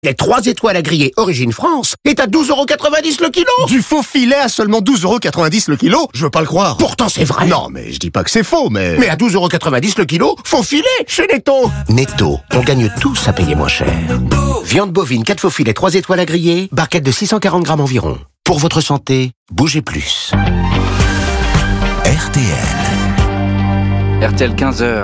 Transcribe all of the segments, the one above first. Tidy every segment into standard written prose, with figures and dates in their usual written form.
Les 3 étoiles à griller Origine France est à 12,90€ le kilo. Du faux filet à seulement 12,90€ le kilo? Je veux pas le croire. Pourtant c'est vrai. Non, mais je dis pas que c'est faux, mais... Mais à 12,90€ le kilo, faux filet chez Netto. Netto, on gagne tous à payer moins cher. Viande bovine, 4 faux filets, 3 étoiles à griller, barquette de 640 grammes environ. Pour votre santé, bougez plus. RTL 15h.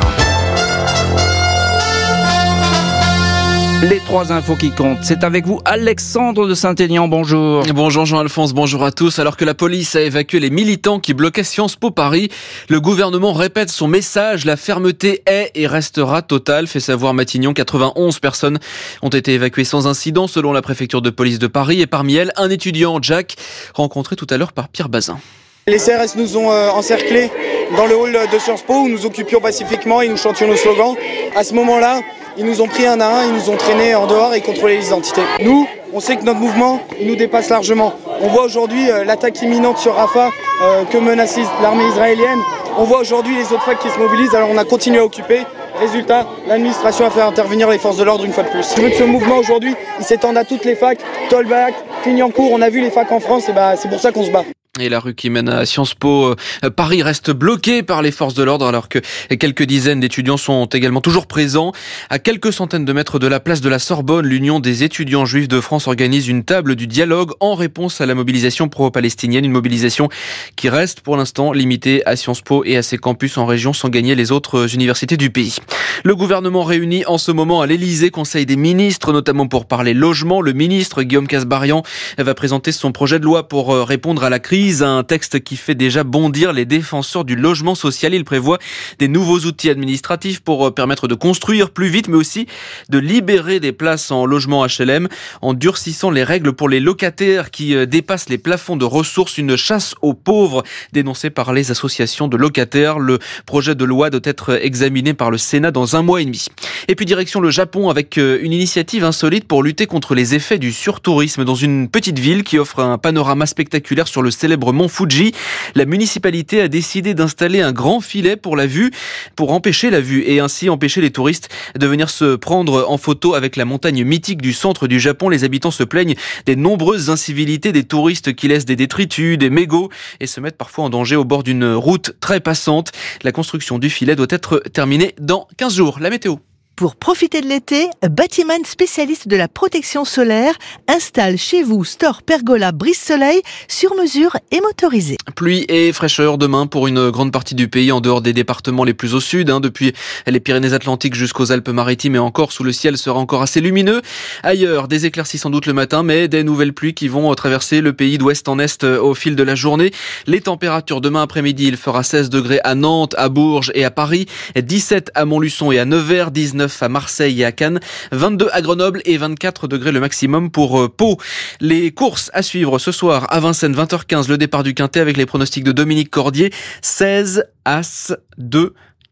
Les 3 infos qui comptent, c'est avec vous Alexandre de Saint-Aignan, bonjour. Bonjour Jean-Alphonse, bonjour à tous. Alors que la police a évacué les militants qui bloquaient Sciences Po Paris, le gouvernement répète son message, la fermeté est et restera totale, fait savoir Matignon. 91 personnes ont été évacuées sans incident selon la préfecture de police de Paris et parmi elles, un étudiant, Jack, rencontré tout à l'heure par Pierre Bazin. Les CRS nous ont encerclés dans le hall de Sciences Po où nous occupions pacifiquement et nous chantions nos slogans. À ce moment-là, ils nous ont pris un à un, ils nous ont traînés en dehors et contrôlé les identités. Nous, on sait que notre mouvement, il nous dépasse largement. On voit aujourd'hui l'attaque imminente sur Rafah que menace l'armée israélienne. On voit aujourd'hui les autres facs qui se mobilisent, alors on a continué à occuper. Résultat, l'administration a fait intervenir les forces de l'ordre une fois de plus. Je veux que ce mouvement aujourd'hui, il s'étende à toutes les facs, Tolbach, Clignancourt, on a vu les facs en France et c'est pour ça qu'on se bat. Et la rue qui mène à Sciences Po Paris reste bloquée par les forces de l'ordre alors que quelques dizaines d'étudiants sont également toujours présents. À quelques centaines de mètres de la place de la Sorbonne, l'Union des étudiants juifs de France organise une table du dialogue en réponse à la mobilisation pro-palestinienne. Une mobilisation qui reste pour l'instant limitée à Sciences Po et à ses campus en région sans gagner les autres universités du pays. Le gouvernement réunit en ce moment à l'Elysée, Conseil des ministres, notamment pour parler logement. Le ministre Guillaume Kasbarian va présenter son projet de loi pour répondre à la crise. Un texte qui fait déjà bondir les défenseurs du logement social. Il prévoit des nouveaux outils administratifs pour permettre de construire plus vite, mais aussi de libérer des places en logement HLM en durcissant les règles pour les locataires qui dépassent les plafonds de ressources. Une chasse aux pauvres dénoncée par les associations de locataires. Le projet de loi doit être examiné par le Sénat dans 1 mois et demi. Et puis direction le Japon avec une initiative insolite pour lutter contre les effets du surtourisme dans une petite ville qui offre un panorama spectaculaire sur le célèbre mont Fuji. La municipalité a décidé d'installer un grand filet pour empêcher la vue et ainsi empêcher les touristes de venir se prendre en photo avec la montagne mythique du centre du Japon. Les habitants se plaignent des nombreuses incivilités des touristes qui laissent des détritus, des mégots et se mettent parfois en danger au bord d'une route très passante. La construction du filet doit être terminée dans 15 jours. La météo. Pour profiter de l'été, Batiman, spécialiste de la protection solaire, installe chez vous Store Pergola brise-soleil sur mesure et motorisé. Pluie et fraîcheur demain pour une grande partie du pays en dehors des départements les plus au sud, depuis les Pyrénées-Atlantiques jusqu'aux Alpes-Maritimes et encore sous le ciel sera encore assez lumineux. Ailleurs, des éclaircies sans doute le matin, mais des nouvelles pluies qui vont traverser le pays d'ouest en est au fil de la journée. Les températures demain après-midi, il fera 16 degrés à Nantes, à Bourges et à Paris, 17 à Montluçon et à Nevers, 19 à Marseille et à Cannes, 22 à Grenoble et 24 degrés le maximum pour Pau. Les courses à suivre ce soir à Vincennes, 20h15, le départ du Quintet avec les pronostics de Dominique Cordier, 16, As, 2,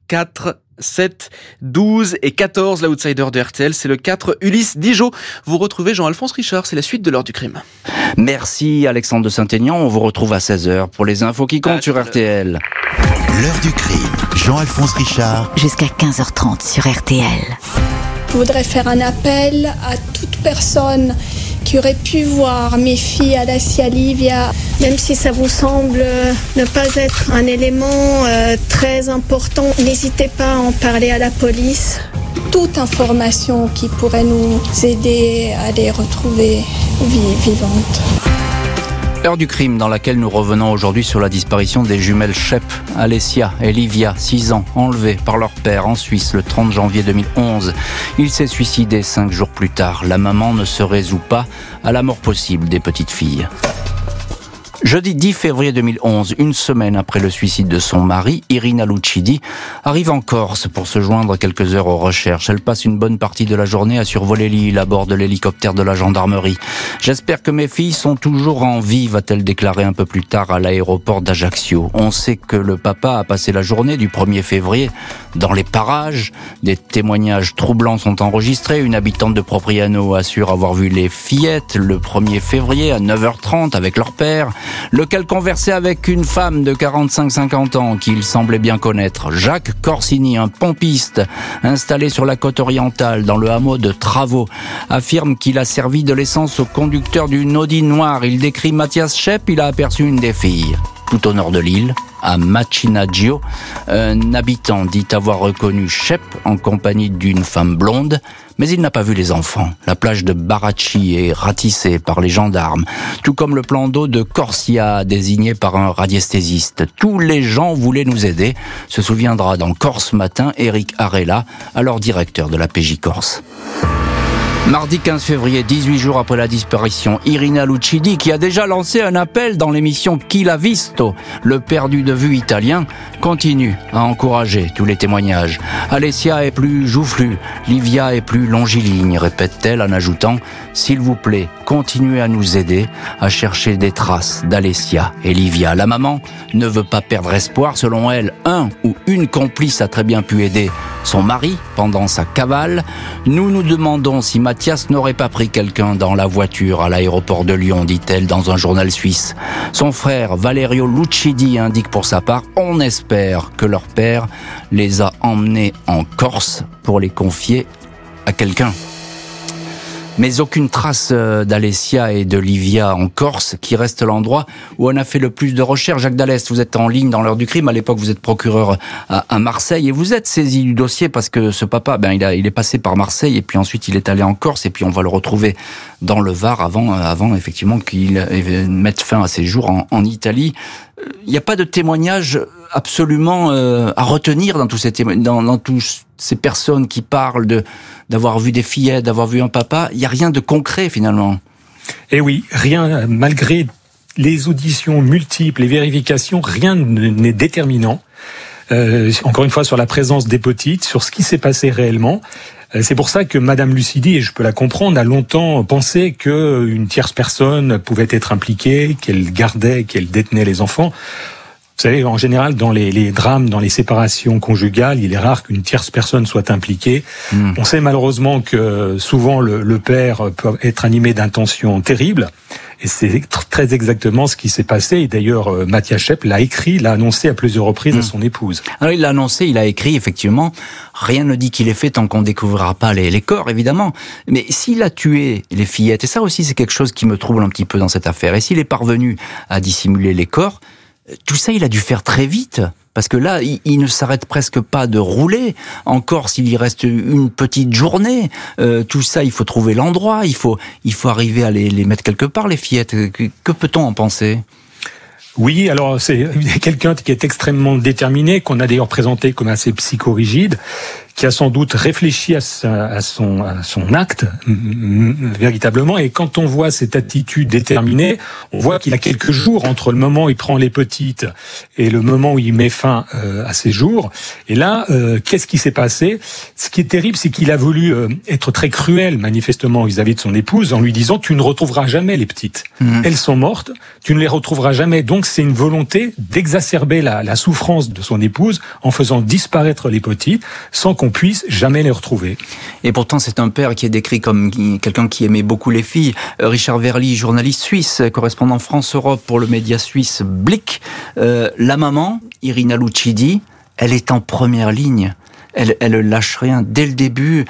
4, 7, 12 et 14, l'outsider de RTL, c'est le 4, Ulysse Dijon. Vous retrouvez Jean-Alphonse Richard, c'est la suite de l'heure du crime. Merci Alexandre de Saint-Aignan, on vous retrouve à 16h pour les infos qui comptent sur RTL. L'heure du crime, Jean-Alphonse Richard. Jusqu'à 15h30 sur RTL. Je voudrais faire un appel à toute personne qui aurait pu voir mes filles Adacia Livia, même si ça vous semble ne pas être un élément très important, n'hésitez pas à en parler à la police. Toute information qui pourrait nous aider à les retrouver vivantes. L'heure du crime dans laquelle nous revenons aujourd'hui sur la disparition des jumelles Shep, Alessia et Livia, 6 ans, enlevées par leur père en Suisse le 30 janvier 2011. Il s'est suicidé 5 jours plus tard. La maman ne se résout pas à la mort possible des petites filles. Jeudi 10 février 2011, une semaine après le suicide de son mari, Irina Lucidi arrive en Corse pour se joindre quelques heures aux recherches. Elle passe une bonne partie de la journée à survoler l'île à bord de l'hélicoptère de la gendarmerie. « J'espère que mes filles sont toujours en vie », va-t-elle déclarer un peu plus tard à l'aéroport d'Ajaccio. On sait que le papa a passé la journée du 1er février dans les parages. Des témoignages troublants sont enregistrés. Une habitante de Propriano assure avoir vu les fillettes le 1er février à 9h30 avec leur père. lequel conversait avec une femme de 45-50 ans qu'il semblait bien connaître. Jacques Corsini, un pompiste installé sur la côte orientale dans le hameau de Travaux, affirme qu'il a servi de l'essence au conducteur d'une Audi noire. Il décrit Mathias Schepp, il a aperçu une des filles. Tout au nord de l'île, à Macinaggio, un habitant dit avoir reconnu Schepp en compagnie d'une femme blonde, mais il n'a pas vu les enfants. La plage de Baracci est ratissée par les gendarmes, tout comme le plan d'eau de Corsia, désigné par un radiesthésiste. Tous les gens voulaient nous aider, se souviendra dans Corse Matin Eric Arella, alors directeur de la PJ Corse. Mardi 15 février, 18 jours après la disparition, Irina Lucidi, qui a déjà lancé un appel dans l'émission Chi l'ha visto, le perdu de vue italien, continue à encourager tous les témoignages. Alessia est plus joufflue, Livia est plus longiligne, répète-t-elle en ajoutant « S'il vous plaît, continuez à nous aider à chercher des traces d'Alessia et Livia ». La maman ne veut pas perdre espoir. Selon elle, un ou une complice a très bien pu aider son mari pendant sa cavale. Nous nous demandons si Mathias n'aurait pas pris quelqu'un dans la voiture à l'aéroport de Lyon, dit-elle dans un journal suisse. Son frère Valerio Lucidi indique pour sa part « On espère que leur père les a emmenés en Corse pour les confier à quelqu'un ». Mais aucune trace d'Alessia et de Livia en Corse, qui reste l'endroit où on a fait le plus de recherches. Jacques Dallest, vous êtes en ligne dans l'heure du crime. À l'époque, vous êtes procureur à Marseille et vous êtes saisi du dossier parce que ce papa, il est passé par Marseille et puis ensuite il est allé en Corse et puis on va le retrouver dans le Var avant effectivement qu'il mette fin à ses jours en Italie. Il n'y a pas de témoignage absolument à retenir dans tous ces personnes qui parlent d'avoir vu des fillettes, d'avoir vu un papa. Il n'y a rien de concret finalement. Eh oui, rien, malgré les auditions multiples, les vérifications, rien n'est déterminant. Encore une fois, sur la présence d'hépatite, sur ce qui s'est passé réellement. C'est pour ça que Madame Lucidi, et je peux la comprendre, a longtemps pensé qu'une tierce personne pouvait être impliquée, qu'elle gardait, qu'elle détenait les enfants. Vous savez, en général, dans les drames, dans les séparations conjugales, il est rare qu'une tierce personne soit impliquée. On sait malheureusement que souvent le père peut être animé d'intentions terribles. Et c'est très exactement ce qui s'est passé. Et d'ailleurs, Mathias Schepp l'a annoncé à plusieurs reprises à son épouse. Alors il l'a annoncé, il a écrit, effectivement. Rien ne dit qu'il est fait tant qu'on ne découvrira pas les corps, évidemment. Mais s'il a tué les fillettes, et ça aussi c'est quelque chose qui me trouble un petit peu dans cette affaire, et s'il est parvenu à dissimuler les corps, tout ça il a dû faire très vite. Parce que là, il ne s'arrête presque pas de rouler. Encore s'il y reste une petite journée, tout ça, il faut trouver l'endroit, il faut arriver à les mettre quelque part, les fillettes. Que peut-on en penser ? Oui, alors c'est quelqu'un qui est extrêmement déterminé, qu'on a d'ailleurs présenté comme assez psychorigide, qui a sans doute réfléchi à son acte véritablement. Et quand on voit cette attitude déterminée, on voit qu'il a quelques jours entre le moment où il prend les petites et le moment où il met fin à ses jours. Et là, qu'est-ce qui s'est passé ? Ce qui est terrible, c'est qu'il a voulu être très cruel, manifestement, vis-à-vis de son épouse, en lui disant « Tu ne retrouveras jamais les petites. Elles sont mortes, tu ne les retrouveras jamais. » Donc c'est une volonté d'exacerber la souffrance de son épouse en faisant disparaître les petites sans qu'on puisse jamais les retrouver. Et pourtant, c'est un père qui est décrit comme quelqu'un qui aimait beaucoup les filles. Richard Verly, journaliste suisse, correspondant France-Europe pour le média suisse Blick. La maman, Irina Lucidi, elle est en première ligne. Elle lâche rien. Dès le début,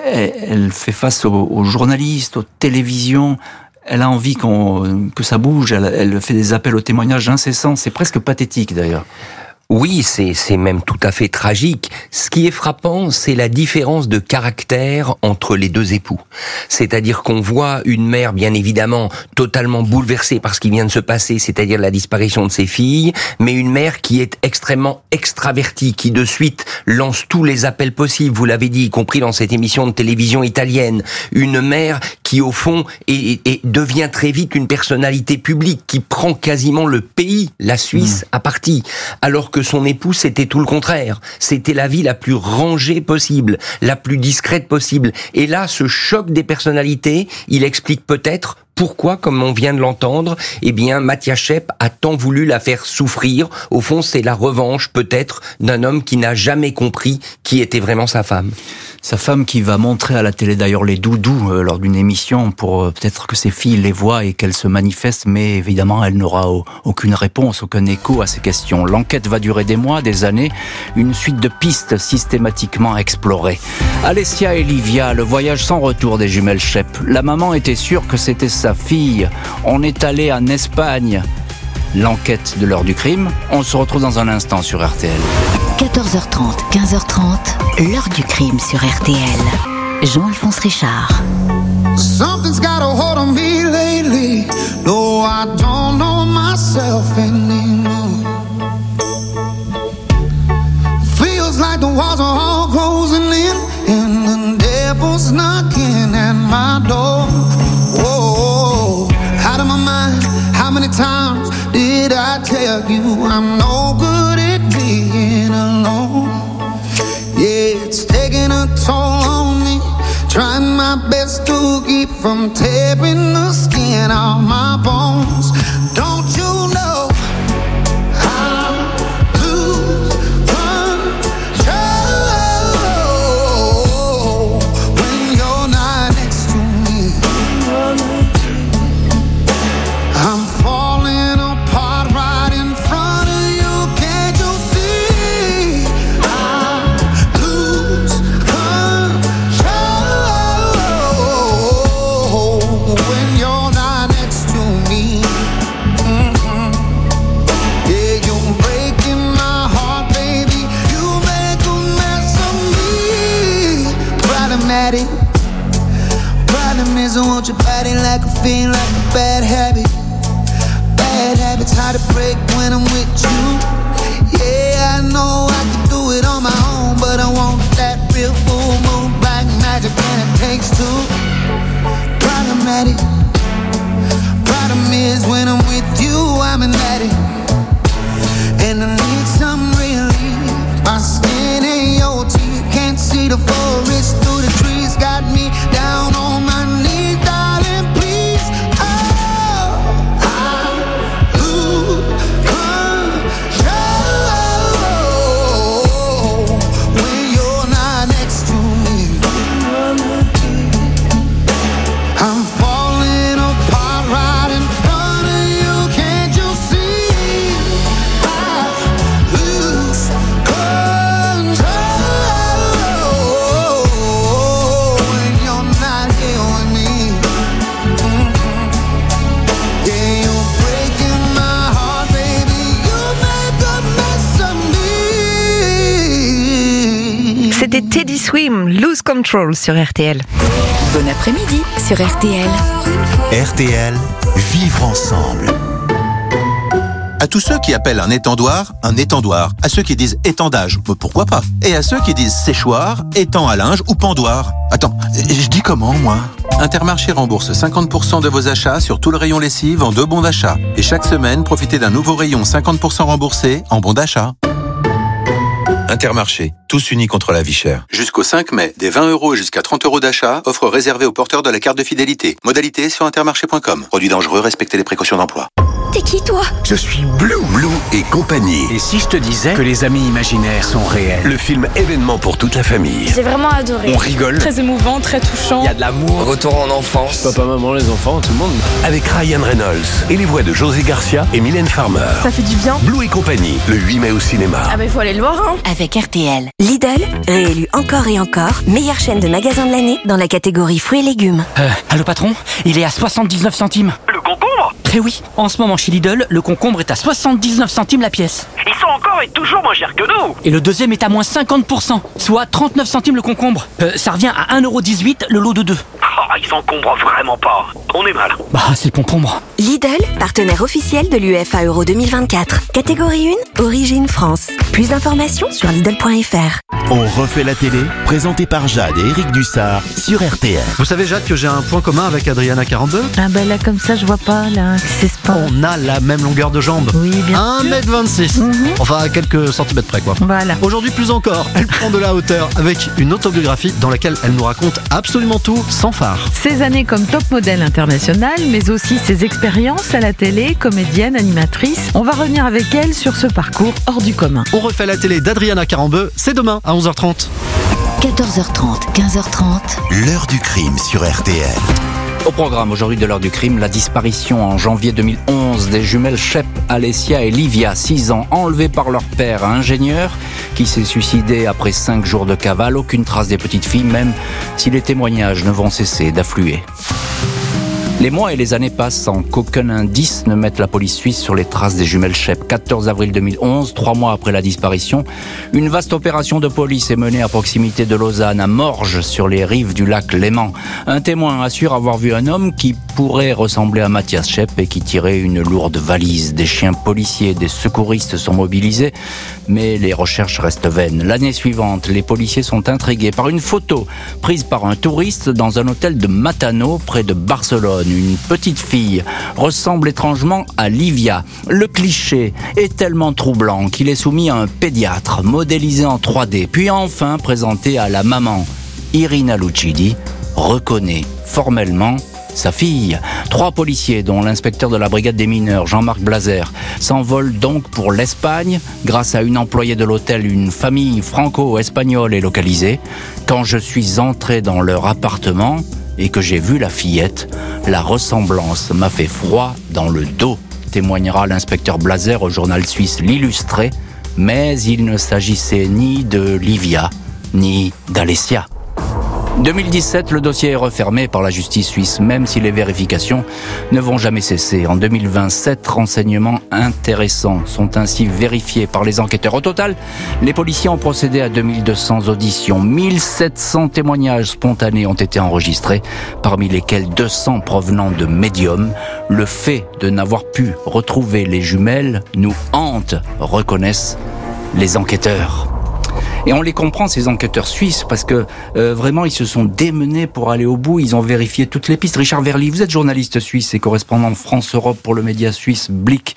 elle fait face aux journalistes, aux télévisions. Elle a envie que ça bouge. Elle fait des appels au témoignage incessants. C'est presque pathétique, d'ailleurs. Oui, c'est même tout à fait tragique. Ce qui est frappant, c'est la différence de caractère entre les deux époux. C'est-à-dire qu'on voit une mère, bien évidemment, totalement bouleversée par ce qui vient de se passer, c'est-à-dire la disparition de ses filles, mais une mère qui est extrêmement extravertie, qui de suite lance tous les appels possibles, vous l'avez dit, y compris dans cette émission de télévision italienne. Une mère qui, au fond, devient très vite une personnalité publique, qui prend quasiment le pays, la Suisse, à partie. Alors que son époux, c'était tout le contraire. C'était la vie la plus rangée possible, la plus discrète possible. Et là, ce choc des personnalités, il explique peut-être pourquoi, comme on vient de l'entendre, Mathias Schepp a tant voulu la faire souffrir. Au fond, c'est la revanche, peut-être, d'un homme qui n'a jamais compris qui était vraiment sa femme. Sa femme qui va montrer à la télé d'ailleurs les doudous lors d'une émission pour peut-être que ses filles les voient et qu'elles se manifestent, mais évidemment elle n'aura aucune réponse, aucun écho à ces questions. L'enquête va durer des mois, des années, une suite de pistes systématiquement explorées. Alessia et Livia, le voyage sans retour des jumelles Shep. La maman était sûre que c'était sa fille. On est allé en Espagne. L'enquête de l'heure du crime, on se retrouve dans un instant sur RTL. 14h30, 15h30, l'heure du crime sur RTL. Jean-Alphonse Richard. Something's got a hold on me lately. No, I don't know myself anymore. Feels like the walls are all closing in, and the devil's knocking at my door. Whoa, out of my mind. How many times did I tell you I'm no good at being alone? Yeah, it's taking a toll on me. Trying my best to keep from tearing the skin off my bones. Don't you know I lose control when you're not next to me? I'm falling apart right in front of you. Can't you see? I lose control when you're not next to me. Yeah, you're breaking my heart, baby. You make a mess of me. Problematic. Problem is I want your body like a fiend, like a bad habit. Bad habits hard to break when I'm with you. Yeah, I know I can do it on my own, but I want that real full moon black magic and it takes two. Problematic. Problem is when I'm with you, I'm an addict, and I need some relief. My skin ain't your teeth, can't see the forest through the trees. Got me down on my knees, darling, please. Oh, I lose control when you're not next to me. I'm falling apart right in front of you. Can't you see? I lose control when you're not here with me. Yeah, you're breaking my heart, baby. You make a mess of me. C'était Teddy Swim, Lose Control sur RTL. Bon après-midi sur RTL. RTL, vivre ensemble. À tous ceux qui appellent un étendoir, à ceux qui disent étendage, pourquoi pas, et à ceux qui disent séchoir, étang à linge ou pendoir. Attends, je dis comment, moi? Intermarché rembourse 50% de vos achats sur tout le rayon lessive en 2 bons d'achat. Et chaque semaine, profitez d'un nouveau rayon 50% remboursé en bons d'achat. Intermarché, tous unis contre la vie chère. Jusqu'au 5 mai, des 20 € jusqu'à 30 € d'achat, offre réservée aux porteurs de la carte de fidélité. Modalité sur intermarché.com. Produit dangereux, respectez les précautions d'emploi. T'es qui toi? Je suis Blue et compagnie. Et si je te disais que les amis imaginaires sont réels? Le film événement pour toute la famille. J'ai vraiment adoré. On rigole. Très émouvant, très touchant. Il y a de l'amour. Retour en enfance. Papa, maman, les enfants, tout le monde. Avec Ryan Reynolds et les voix de José Garcia et Mylène Farmer. Ça fait du bien. Blue et compagnie, le 8 mai au cinéma. Ah bah il faut aller le voir, hein. Avec RTL. Lidl, réélu encore et encore, meilleure chaîne de magasins de l'année dans la catégorie fruits et légumes. Allô patron, il est à 79 centimes. Le concombre? Eh oui, en ce moment chez Lidl, le concombre est à 79 centimes la pièce. Ils sont encore et toujours moins chers que nous. Et le deuxième est à moins 50%, soit 39 centimes le concombre. Ça revient à 1,18 € le lot de 2. Oh, ils encombrent vraiment pas. On est mal. Bah, c'est le concombre. Lidl, partenaire officiel de l'UEFA Euro 2024. Catégorie 1, origine France. Plus d'informations sur Lidl.fr. On refait la télé, présenté par Jade et Eric Dussard sur RTL. Vous savez Jade que j'ai un point commun avec Adriana 42? Ah bah là comme ça je vois pas là, c'est pas. On a la même longueur de jambe. Oui bien 1m26. Enfin à quelques centimètres près quoi. Voilà. Aujourd'hui plus encore, elle prend de la hauteur avec une autobiographie dans laquelle elle nous raconte absolument tout sans phare. Ses années comme top modèle international, mais aussi ses expériences à la télé, comédienne, animatrice. On va revenir avec elle sur ce parcours hors du commun. On refait la télé d'Adriana Carambeu, c'est demain à 11h30. 14h30, 15h30. L'heure du crime sur RTL. Au programme aujourd'hui de l'heure du crime, la disparition en janvier 2011 des jumelles Shep, Alessia et Livia, 6 ans, enlevées par leur père, ingénieur, qui s'est suicidé après 5 jours de cavale. Aucune trace des petites filles, même si les témoignages ne vont cesser d'affluer. Les mois et les années passent sans qu'aucun indice ne mette la police suisse sur les traces des jumelles Shep. 14 avril 2011, 3 mois après la disparition, une vaste opération de police est menée à proximité de Lausanne, à Morges, sur les rives du lac Léman. Un témoin assure avoir vu un homme qui pourrait ressembler à Matthias Shep et qui tirait une lourde valise. Des chiens policiers, des secouristes sont mobilisés, mais les recherches restent vaines. L'année suivante, les policiers sont intrigués par une photo prise par un touriste dans un hôtel de Matano, près de Barcelone. Une petite fille ressemble étrangement à Livia. Le cliché est tellement troublant qu'il est soumis à un pédiatre, modélisé en 3D, puis enfin présenté à la maman. Irina Lucidi reconnaît formellement sa fille. 3 policiers, dont l'inspecteur de la brigade des mineurs, Jean-Marc Blazer, s'envolent donc pour l'Espagne. Grâce à une employée de l'hôtel, une famille franco-espagnole est localisée. Quand je suis entré dans leur appartement et que j'ai vu la fillette, la ressemblance m'a fait froid dans le dos, témoignera l'inspecteur Blazer au journal suisse L'Illustré, mais il ne s'agissait ni de Livia, ni d'Alessia. 2017, le dossier est refermé par la justice suisse, même si les vérifications ne vont jamais cesser. En 2020, 7 renseignements intéressants sont ainsi vérifiés par les enquêteurs. Au total, les policiers ont procédé à 2200 auditions. 1700 témoignages spontanés ont été enregistrés, parmi lesquels 200 provenant de médiums. Le fait de n'avoir pu retrouver les jumelles nous hante, reconnaissent les enquêteurs. Et on les comprend, ces enquêteurs suisses, parce que vraiment, ils se sont démenés pour aller au bout. Ils ont vérifié toutes les pistes. Richard Verly, vous êtes journaliste suisse et correspondant France-Europe pour le média suisse Blick.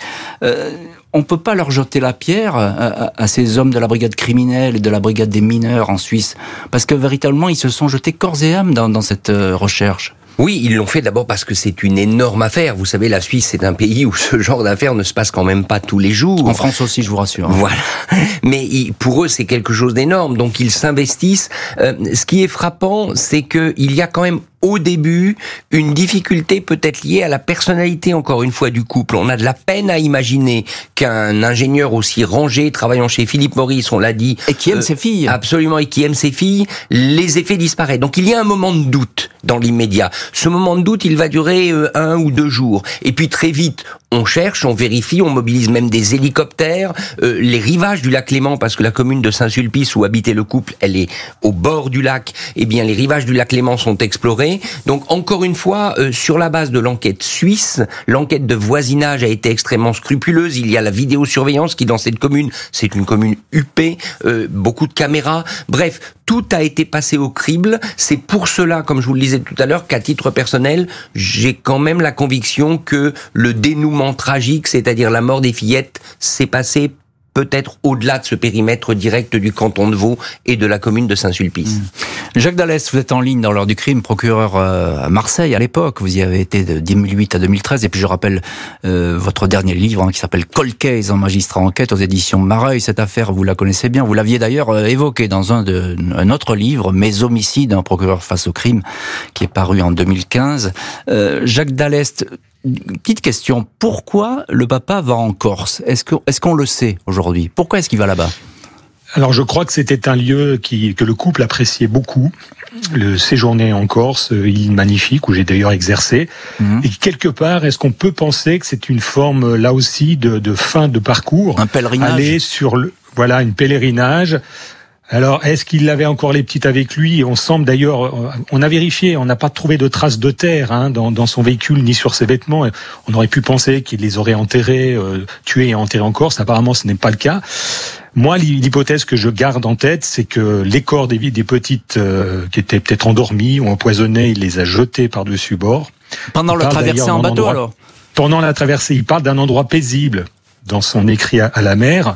On ne peut pas leur jeter la pierre à ces hommes de la brigade criminelle et de la brigade des mineurs en Suisse, parce que véritablement, ils se sont jetés corps et âme dans cette recherche. Oui, ils l'ont fait d'abord parce que c'est une énorme affaire. Vous savez, la Suisse, c'est un pays où ce genre d'affaires ne se passe quand même pas tous les jours. En France aussi, je vous rassure. Voilà. Mais pour eux, c'est quelque chose d'énorme. Donc, ils s'investissent. Ce qui est frappant, c'est qu'il y a quand même au début une difficulté peut-être liée à la personnalité, encore une fois, du couple. On a de la peine à imaginer qu'un ingénieur aussi rangé, travaillant chez Philippe Morris, on l'a dit... Et qui aime ses filles. Absolument, et qui aime ses filles, les effets disparaissent. Donc il y a un moment de doute dans l'immédiat. Ce moment de doute, il va durer 1 ou 2 jours. Et puis très vite, on cherche, on vérifie, on mobilise même des hélicoptères. Les rivages du lac Léman, parce que la commune de Saint-Sulpice où habitait le couple, elle est au bord du lac, eh bien les rivages du lac Léman sont explorés. Donc encore une fois, sur la base de l'enquête suisse, l'enquête de voisinage a été extrêmement scrupuleuse. Il y a la vidéosurveillance qui, dans cette commune, c'est une commune huppée, beaucoup de caméras. Bref, tout a été passé au crible. C'est pour cela, comme je vous le disais tout à l'heure, qu'à titre personnel, j'ai quand même la conviction que le dénouement tragique, c'est-à-dire la mort des fillettes, s'est passé peut-être au-delà de ce périmètre direct du canton de Vaud et de la commune de Saint-Sulpice. Jacques Dallès, vous êtes en ligne dans l'heure du crime, procureur à Marseille à l'époque. Vous y avez été de 2008 à 2013. Et puis je rappelle votre dernier livre qui s'appelle Cold Case, en magistrat enquête aux éditions Mareuil. Cette affaire, vous la connaissez bien. Vous l'aviez d'ailleurs évoquée dans un autre livre, Mes homicides, un procureur face au crime, qui est paru en 2015. Jacques Dallès, petite question, pourquoi le papa va en Corse ? Est-ce qu'on le sait aujourd'hui ? Pourquoi est-ce qu'il va là-bas ? Alors je crois que c'était un lieu que le couple appréciait beaucoup. Le séjourner en Corse, île magnifique où j'ai d'ailleurs exercé. Et quelque part, est-ce qu'on peut penser que c'est une forme là aussi de fin de parcours ? Un pèlerinage. Aller sur une pèlerinage. Alors, est-ce qu'il avait encore les petites avec lui ? On semble d'ailleurs, on a vérifié, on n'a pas trouvé de traces de terre dans son véhicule ni sur ses vêtements. On aurait pu penser qu'il les aurait enterrés, tués et enterrés en Corse. Apparemment, ce n'est pas le cas. Moi, l'hypothèse que je garde en tête, c'est que les corps des petites qui étaient peut-être endormies ou empoisonnées, il les a jetés par-dessus bord. Pendant la traversée en bateau, alors ? Pendant la traversée, il parle d'un endroit paisible dans son écrit à la mer.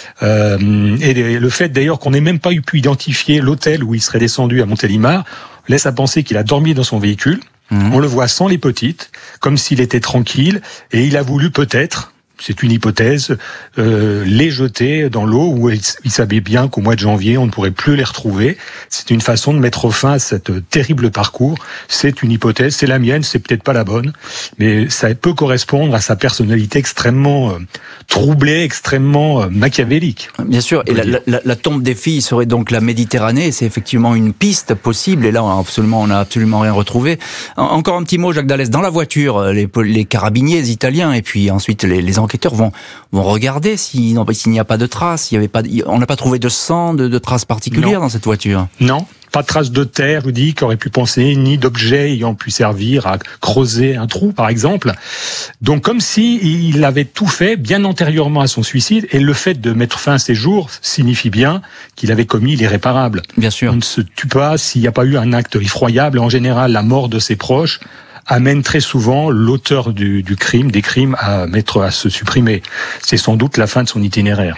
Et le fait d'ailleurs qu'on n'ait même pas pu identifier l'hôtel où il serait descendu à Montélimar laisse à penser qu'il a dormi dans son véhicule. On le voit sans les petites, comme s'il était tranquille, et il a voulu peut-être c'est une hypothèse, les jeter dans l'eau où ils savaient bien qu'au mois de janvier, on ne pourrait plus les retrouver. C'est une façon de mettre fin à cette terrible parcours. C'est une hypothèse, c'est la mienne, c'est peut-être pas la bonne, mais ça peut correspondre à sa personnalité extrêmement troublée, extrêmement machiavélique. Bien sûr, et la tombe des filles serait donc la Méditerranée, c'est effectivement une piste possible, et là on n'a absolument rien retrouvé. Encore un petit mot, Jacques Dallès, dans la voiture, les carabiniers italiens, et puis ensuite les enquêteurs vont regarder s'il n'y a pas de traces, on n'a pas trouvé de sang, de traces particulières dans cette voiture. Non. Pas de traces de terre, je dis, qu'aurait pu penser, ni d'objets ayant pu servir à creuser un trou, par exemple. Donc, comme si il avait tout fait bien antérieurement à son suicide, et le fait de mettre fin à ses jours signifie bien qu'il avait commis l'irréparable. Bien sûr. On ne se tue pas s'il n'y a pas eu un acte effroyable. En général, la mort de ses proches amène très souvent l'auteur des crimes à se supprimer. C'est sans doute la fin de son itinéraire.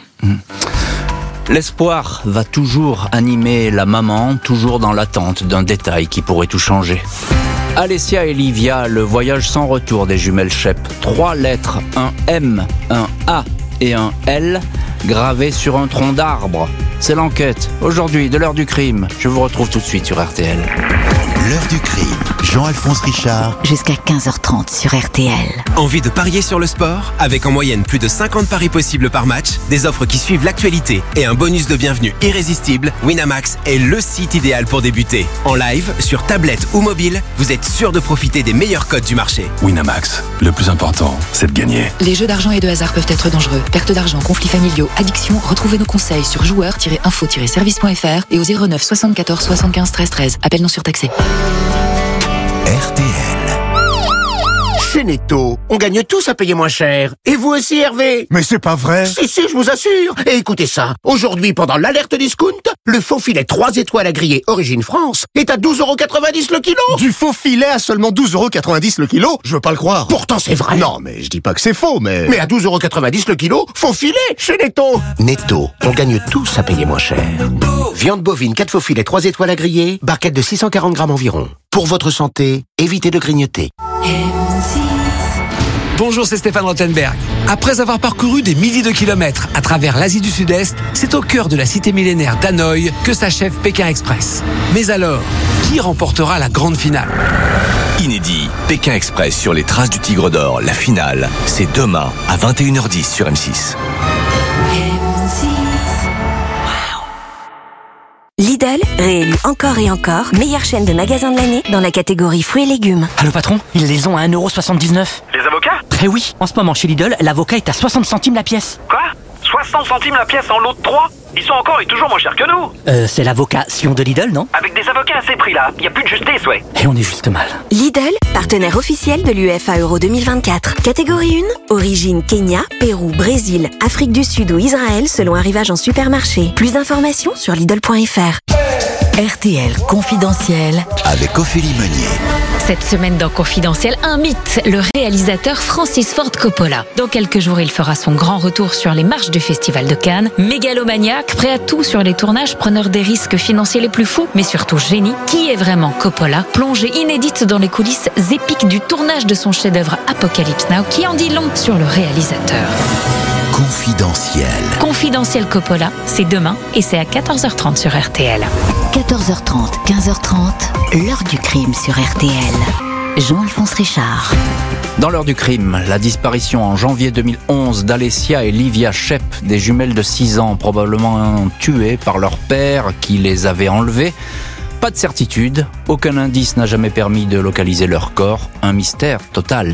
L'espoir va toujours animer la maman, toujours dans l'attente d'un détail qui pourrait tout changer. Alessia et Livia, le voyage sans retour des jumelles Shep. 3 lettres, un M, un A et un L, gravés sur un tronc d'arbre. C'est l'enquête, aujourd'hui, de l'heure du crime. Je vous retrouve tout de suite sur RTL. L'heure du crime, Jean-Alphonse Richard. Jusqu'à 15h30 sur RTL. Envie de parier sur le sport? Avec en moyenne plus de 50 paris possibles par match, des offres qui suivent l'actualité et un bonus de bienvenue irrésistible, Winamax est le site idéal pour débuter. En live, sur tablette ou mobile, vous êtes sûr de profiter des meilleurs codes du marché. Winamax, le plus important, c'est de gagner. Les jeux d'argent et de hasard peuvent être dangereux. Perte d'argent, conflits familiaux, addiction. Retrouvez nos conseils sur joueurs-info-service.fr et au 09 74 75 13 13. Appel non surtaxé. RTL. Chez Netto, on gagne tous à payer moins cher. Et vous aussi, Hervé? Mais c'est pas vrai. Si, je vous assure. Et écoutez ça. Aujourd'hui, pendant l'alerte discount, le faux filet 3 étoiles à griller Origine France est à 12,90€ le kilo. Du faux filet à seulement 12,90€ le kilo? Je veux pas le croire. Pourtant, c'est vrai. Non, mais je dis pas que c'est faux, mais... Mais à 12,90€ le kilo, faux filet chez Netto. Netto, on gagne tous à payer moins cher. Viande bovine 4 faux filets 3 étoiles à griller, barquette de 640 grammes environ. Pour votre santé, évitez de grignoter. Bonjour, c'est Stéphane Rothenberg. Après avoir parcouru des milliers de kilomètres à travers l'Asie du Sud-Est, c'est au cœur de la cité millénaire d'Hanoï que s'achève Pékin Express. Mais alors, qui remportera la grande finale? Inédit, Pékin Express sur les traces du Tigre d'Or, la finale, c'est demain à 21h10 sur M6. Lidl, réélu encore et encore, meilleure chaîne de magasins de l'année dans la catégorie fruits et légumes. Allô patron, ils les ont à 1,79€. Les avocats? Eh oui, en ce moment chez Lidl, l'avocat est à 60 centimes la pièce. Quoi? 60 centimes la pièce en lot de 3? Ils sont encore et toujours moins chers que nous. C'est l'avocat Sion de Lidl, non? Avec des avocats à ces prix-là, y a plus de justesse, ouais. Et on est juste mal. Lidl, partenaire officiel de l'UEFA Euro 2024. Catégorie 1, origine Kenya, Pérou, Brésil, Afrique du Sud ou Israël selon arrivage en supermarché. Plus d'informations sur Lidl.fr. RTL Confidentiel avec Ophélie Meunier. Cette semaine dans Confidentiel, un mythe, le réalisateur Francis Ford Coppola. Dans quelques jours, il fera son grand retour sur les marches du Festival de Cannes. Mégalomaniaque, prêt à tout sur les tournages, preneur des risques financiers les plus fous, mais surtout génie. Qui est vraiment Coppola? Plongée inédite dans les coulisses épiques du tournage de son chef-d'œuvre Apocalypse Now, qui en dit long sur le réalisateur. Confidentiel. Confidentiel Coppola, c'est demain et c'est à 14h30 sur RTL. 14h30, 15h30, l'heure du crime sur RTL. Jean-Alphonse Richard. Dans l'heure du crime, la disparition en janvier 2011 d'Alessia et Livia Shep, des jumelles de 6 ans, probablement tuées par leur père qui les avait enlevées. Pas de certitude, aucun indice n'a jamais permis de localiser leur corps, un mystère total.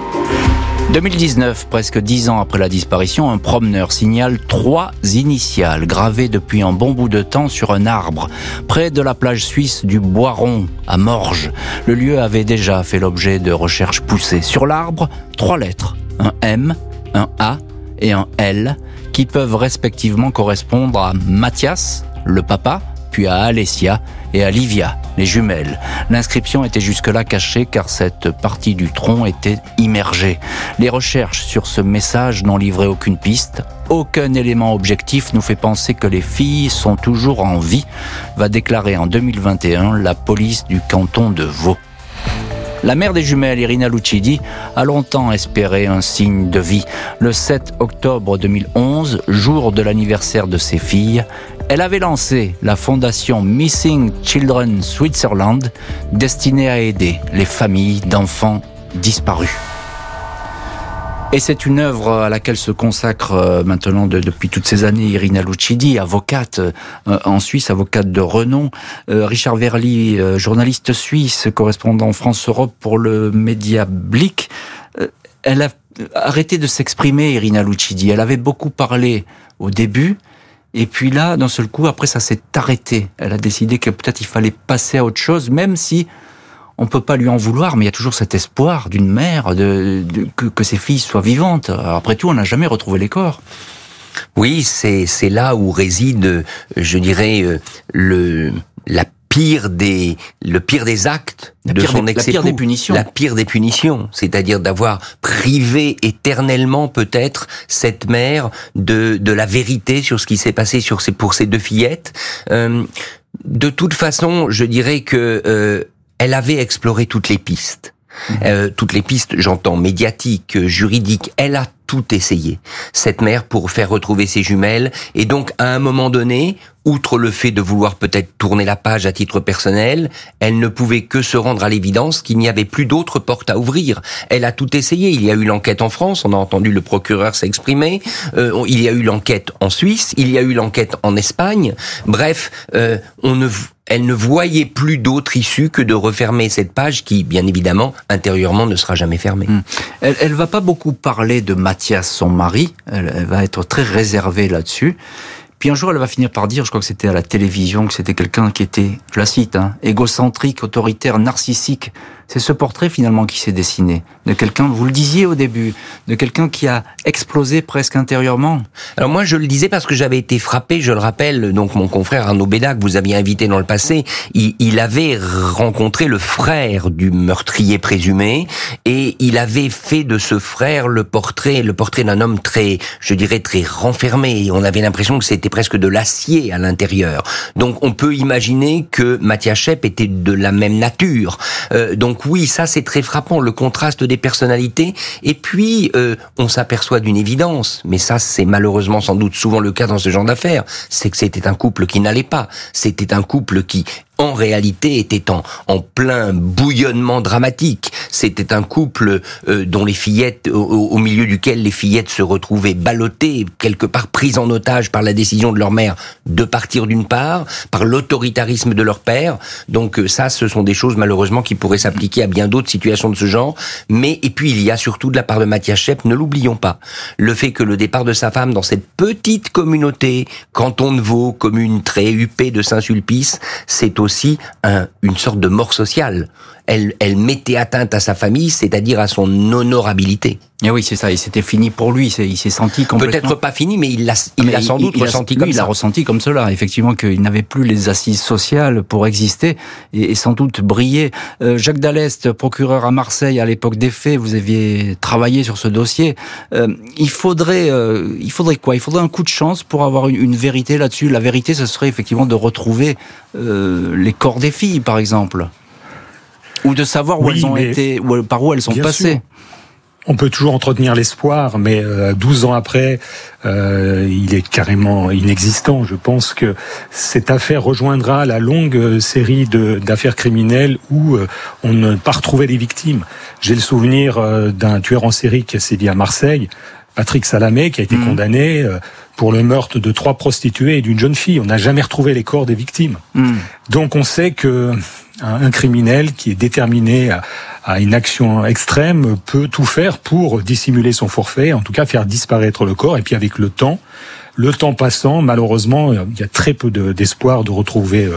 2019, presque 10 ans après la disparition, un promeneur signale 3 initiales gravées depuis un bon bout de temps sur un arbre, près de la plage suisse du Boiron, à Morges. Le lieu avait déjà fait l'objet de recherches poussées. Sur l'arbre, 3 lettres, un M, un A et un L, qui peuvent respectivement correspondre à Mathias, le papa, puis à Alessia et à Livia, les jumelles. L'inscription était jusque-là cachée car cette partie du tronc était immergée. Les recherches sur ce message n'ont livré aucune piste. Aucun élément objectif nous fait penser que les filles sont toujours en vie, va déclarer en 2021 la police du canton de Vaud. La mère des jumelles, Irina Lucidi, a longtemps espéré un signe de vie. Le 7 octobre 2011, jour de l'anniversaire de ses filles, elle avait lancé la fondation Missing Children Switzerland, destinée à aider les familles d'enfants disparus. Et c'est une œuvre à laquelle se consacre maintenant depuis toutes ces années Irina Lucidi, avocate en Suisse, avocate de renom. Richard Verly, journaliste suisse, correspondant France-Europe pour le média Blick. Elle a arrêté de s'exprimer, Irina Lucidi. Elle avait beaucoup parlé au début, et puis là, d'un seul coup, après ça s'est arrêté. Elle a décidé que peut-être il fallait passer à autre chose, même si on peut pas lui en vouloir, mais il y a toujours cet espoir d'une mère que ses filles soient vivantes. Alors, après tout, on n'a jamais retrouvé les corps. Oui, c'est là où réside, je dirais, le pire des actes de son ex-époux. La pire des punitions. La pire des punitions. C'est-à-dire d'avoir privé éternellement, peut-être, cette mère de la vérité sur ce qui s'est passé pour ses deux fillettes. De toute façon, je dirais que, elle avait exploré toutes les pistes. Toutes les pistes, j'entends, médiatiques, juridiques. Elle a tout essayé, cette mère, pour faire retrouver ses jumelles. Et donc, à un moment donné, outre le fait de vouloir peut-être tourner la page à titre personnel, elle ne pouvait que se rendre à l'évidence qu'il n'y avait plus d'autres portes à ouvrir. Elle a tout essayé. Il y a eu l'enquête en France, on a entendu le procureur s'exprimer. Il y a eu l'enquête en Suisse, il y a eu l'enquête en Espagne. Bref, elle ne voyait plus d'autre issue que de refermer cette page qui, bien évidemment, intérieurement, ne sera jamais fermée. Elle va pas beaucoup parler de Mathias, son mari. Elle va être très réservée là-dessus. Puis un jour, elle va finir par dire, je crois que c'était à la télévision, que c'était quelqu'un qui était, je la cite, égocentrique, autoritaire, narcissique. C'est ce portrait finalement qui s'est dessiné, de quelqu'un, vous le disiez au début, de quelqu'un qui a explosé presque intérieurement. Alors moi je le disais parce que j'avais été frappé, je le rappelle, donc mon confrère Arnaud Béda, que vous aviez invité dans le passé, il avait rencontré le frère du meurtrier présumé, et il avait fait de ce frère le portrait d'un homme très, je dirais, très renfermé. On avait l'impression que c'était presque de l'acier à l'intérieur. Donc on peut imaginer que Mathias Schepp était de la même nature. Donc oui, ça c'est très frappant, le contraste des personnalités. Et puis, on s'aperçoit d'une évidence, mais ça c'est malheureusement sans doute souvent le cas dans ce genre d'affaires, c'est que c'était un couple qui n'allait pas. C'était un couple qui, en réalité, était en plein bouillonnement dramatique. C'était un couple dont les fillettes, au milieu duquel les fillettes se retrouvaient ballottées, quelque part prises en otage par la décision de leur mère de partir d'une part, par l'autoritarisme de leur père. Donc ça, ce sont des choses malheureusement qui pourraient s'appliquer à bien d'autres situations de ce genre. Mais, et puis il y a surtout de la part de Mathias Schepp, ne l'oublions pas, le fait que le départ de sa femme dans cette petite communauté, canton de Vaud, commune très huppée de Saint-Sulpice, c'est aussi une sorte de mort sociale. Elle mettait atteinte à sa famille, c'est-à-dire à son honorabilité. Et oui, c'est ça, et c'était fini pour lui, il s'est senti complètement... Peut-être pas fini, mais il l'a sans doute ressenti comme ça. Il l'a ressenti comme cela, effectivement, qu'il n'avait plus les assises sociales pour exister, et sans doute briller. Jacques Dallest, procureur à Marseille à l'époque des faits, vous aviez travaillé sur ce dossier. Il faudrait quoi ? Il faudrait un coup de chance pour avoir une vérité là-dessus. La vérité, ce serait effectivement de retrouver les corps des filles, par exemple. Ou de savoir où elles ont été, par où elles sont passées. Sûr. On peut toujours entretenir l'espoir, mais 12 ans après, il est carrément inexistant. Je pense que cette affaire rejoindra la longue série d'affaires criminelles où on n'a pas retrouvé les victimes. J'ai le souvenir d'un tueur en série qui a sévi à Marseille, Patrick Salamé, qui a été condamné pour le meurtre de 3 prostituées et d'une jeune fille. On n'a jamais retrouvé les corps des victimes. Donc on sait que un criminel qui est déterminé à une action extrême peut tout faire pour dissimuler son forfait, en tout cas faire disparaître le corps. Et puis avec le temps passant, malheureusement, il y a très peu d'espoir de retrouver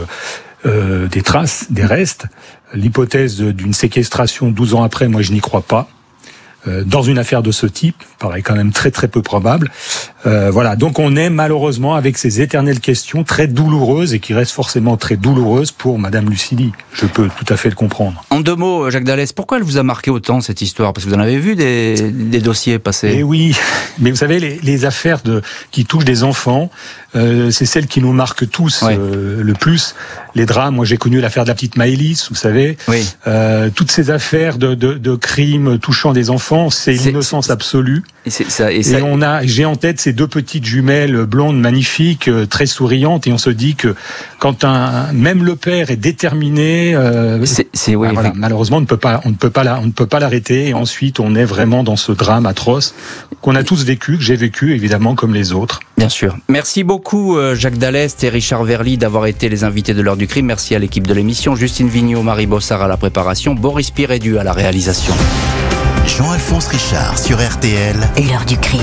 des traces, des restes. L'hypothèse d'une séquestration 12 ans après, moi je n'y crois pas. Dans une affaire de ce type, paraît quand même très très peu probable. Voilà, donc on est malheureusement avec ces éternelles questions très douloureuses et qui restent forcément très douloureuses pour Madame Lucidi. Je peux tout à fait le comprendre. En 2 mots, Jacques Dallest, pourquoi elle vous a marqué autant cette histoire ? Parce que vous en avez vu des dossiers passer. Eh oui, mais vous savez, les affaires qui touchent des enfants, c'est celles qui nous marquent tous le plus. les drames. Moi, j'ai connu l'affaire de la petite Maëlys, vous savez. Oui. Toutes ces affaires de crimes touchant des enfants, c'est l'innocence absolue. J'ai en tête ces deux petites jumelles blondes magnifiques, très souriantes, et on se dit que quand même le père est déterminé, malheureusement on ne peut pas l'arrêter, et ensuite on est vraiment dans ce drame atroce qu'on a tous vécu, que j'ai vécu évidemment comme les autres. Bien sûr. Merci beaucoup Jacques Dallest et Richard Verly d'avoir été les invités de l'heure du crime. Merci à l'équipe de l'émission, Justine Vignot, Marie Bossard à la préparation, Boris Pirédu à la réalisation. Jean-Alphonse Richard sur RTL. L'heure du crime.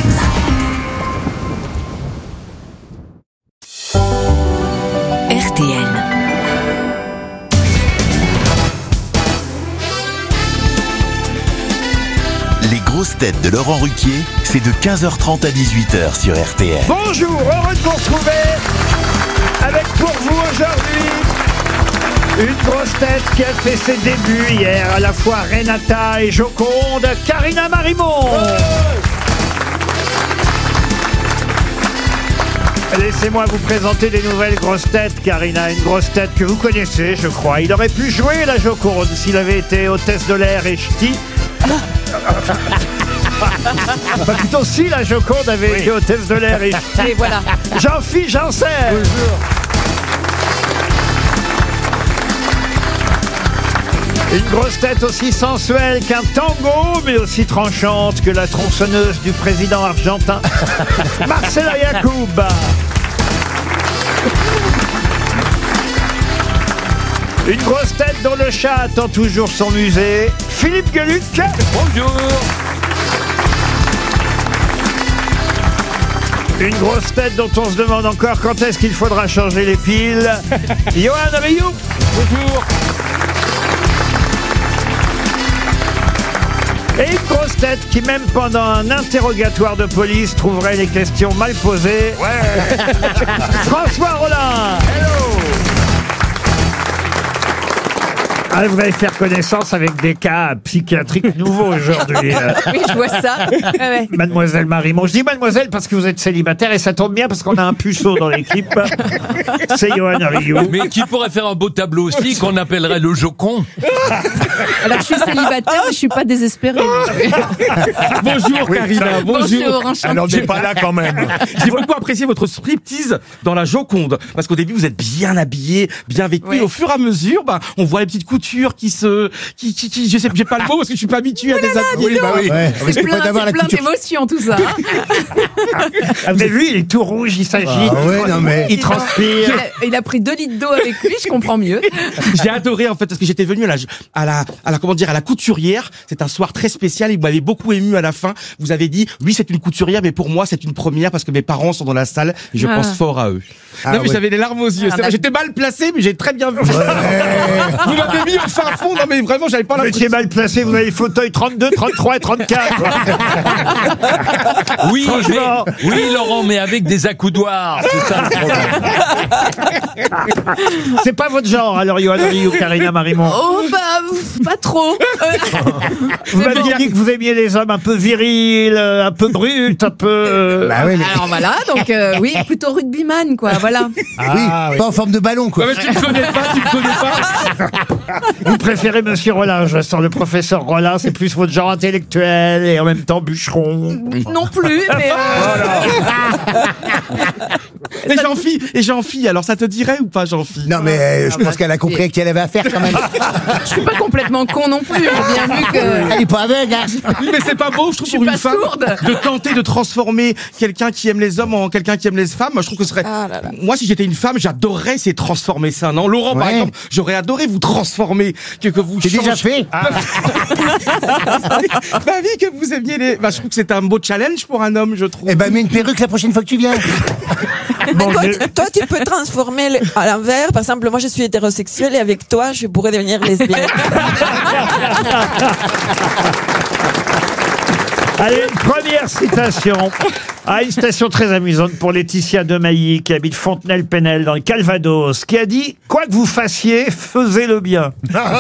RTL. Les grosses têtes de Laurent Ruquier, c'est de 15h30 à 18h sur RTL. Bonjour, heureux de vous retrouver avec pour vous aujourd'hui une grosse tête qui a fait ses débuts hier, à la fois Renata et Joconde, Karina Marimond. Laissez-moi vous présenter des nouvelles grosses têtes, Karina. Une grosse tête que vous connaissez, je crois. Il aurait pu jouer la Joconde s'il avait été hôtesse de l'air et ch'ti. Plutôt si la Joconde avait été hôtesse de l'air et ch'ti. Et voilà. Jean-Philippe Janssen. Bonjour. Une grosse tête aussi sensuelle qu'un tango, mais aussi tranchante que la tronçonneuse du président argentin, Marcela Yacoub. Une grosse tête dont le chat attend toujours son musée, Philippe Gueluc. Bonjour. Une grosse tête dont on se demande encore quand est-ce qu'il faudra changer les piles, Johan Rioux. Bonjour. Et une grosse tête qui, même pendant un interrogatoire de police, trouverait les questions mal posées. Ouais. François Rollin. Hello. Ah, vous allez faire connaissance avec des cas psychiatriques nouveaux aujourd'hui. Oui, je vois ça. Ouais. Mademoiselle Marimond. Je dis mademoiselle parce que vous êtes célibataire et ça tombe bien parce qu'on a un puceau dans l'équipe. C'est Johan Rioux. Mais qui pourrait faire un beau tableau aussi qu'on appellerait le Jocon. Alors, je suis célibataire, mais je suis pas désespérée. Bonjour Karina, bonjour. Enchanté. Alors, on n'est pas là quand même. J'ai beaucoup apprécié votre striptease dans la Joconde. Parce qu'au début, vous êtes bien habillé, bien vêtu. Oui. Et au fur et à mesure, on voit les petites coutures qui je sais, j'ai pas le mot parce que je suis pas habitué à des habillés. C'est plein d'émotions tout ça. Vous avez vu, il est tout rouge, il s'agite. Il transpire. Il a pris 2 litres d'eau avec lui, je comprends mieux. J'ai adoré en fait parce que j'étais venu à la couturière. C'est un soir très spécial. Il m'avait beaucoup ému à la fin. Vous avez dit oui, c'est une couturière, mais pour moi c'est une première parce que mes parents sont dans la salle et je pense fort à eux. Non mais j'avais les larmes aux yeux. J'étais mal placé, mais j'ai très bien vu. Vous m'avez mis au fin fond. Non mais vraiment, j'avais pas l'impression. Vous étiez mal placé. Vous avez les fauteuils 32, 33 et 34. Oui, Laurent, mais avec des accoudoirs. C'est ça le problème. C'est pas votre genre, alors Johan Rioux, Karina Marimond. Oh pas trop. Vous m'avez dit que vous aimiez les hommes un peu virils, un peu bruts, un peu. Alors voilà, donc oui, plutôt rugbyman quoi, voilà. Pas en forme de ballon quoi. Ouais, mais tu me connais pas. Vous préférez Monsieur Rollin, je sens le professeur Rollin, c'est plus votre genre intellectuel et en même temps bûcheron. Non plus, mais. Et Jean-Philippe, alors ça te dirait ou pas, Jean-Philippe? Non mais je pense qu'elle a compris qu'elle avait à faire quand même. Je suis pas complètement con non plus, j'ai bien vu que. Elle est pas aveugle, hein. Oui, mais c'est pas beau, je trouve, pour une femme de tenter de transformer quelqu'un qui aime les hommes en quelqu'un qui aime les femmes. Moi, je trouve que ce serait. Moi, si j'étais une femme, j'adorerais essayer de transformer ça, non? Laurent, par exemple, j'aurais adoré vous transformer, que vous. C'est déjà fait. Oui, que vous aimiez les. Je trouve que c'est un beau challenge pour un homme, je trouve. Eh ben, mets une perruque la prochaine fois que tu viens. Bon, toi, tu peux transformer à l'envers. Par exemple, moi, je suis hétérosexuelle et avec toi, je pourrais devenir lesbienne. Allez, une première citation. Une citation très amusante pour Laetitia Demailly, qui habite Fontenay-le-Pénel, dans le Calvados, qui a dit « Quoi que vous fassiez, faisez-le bien ».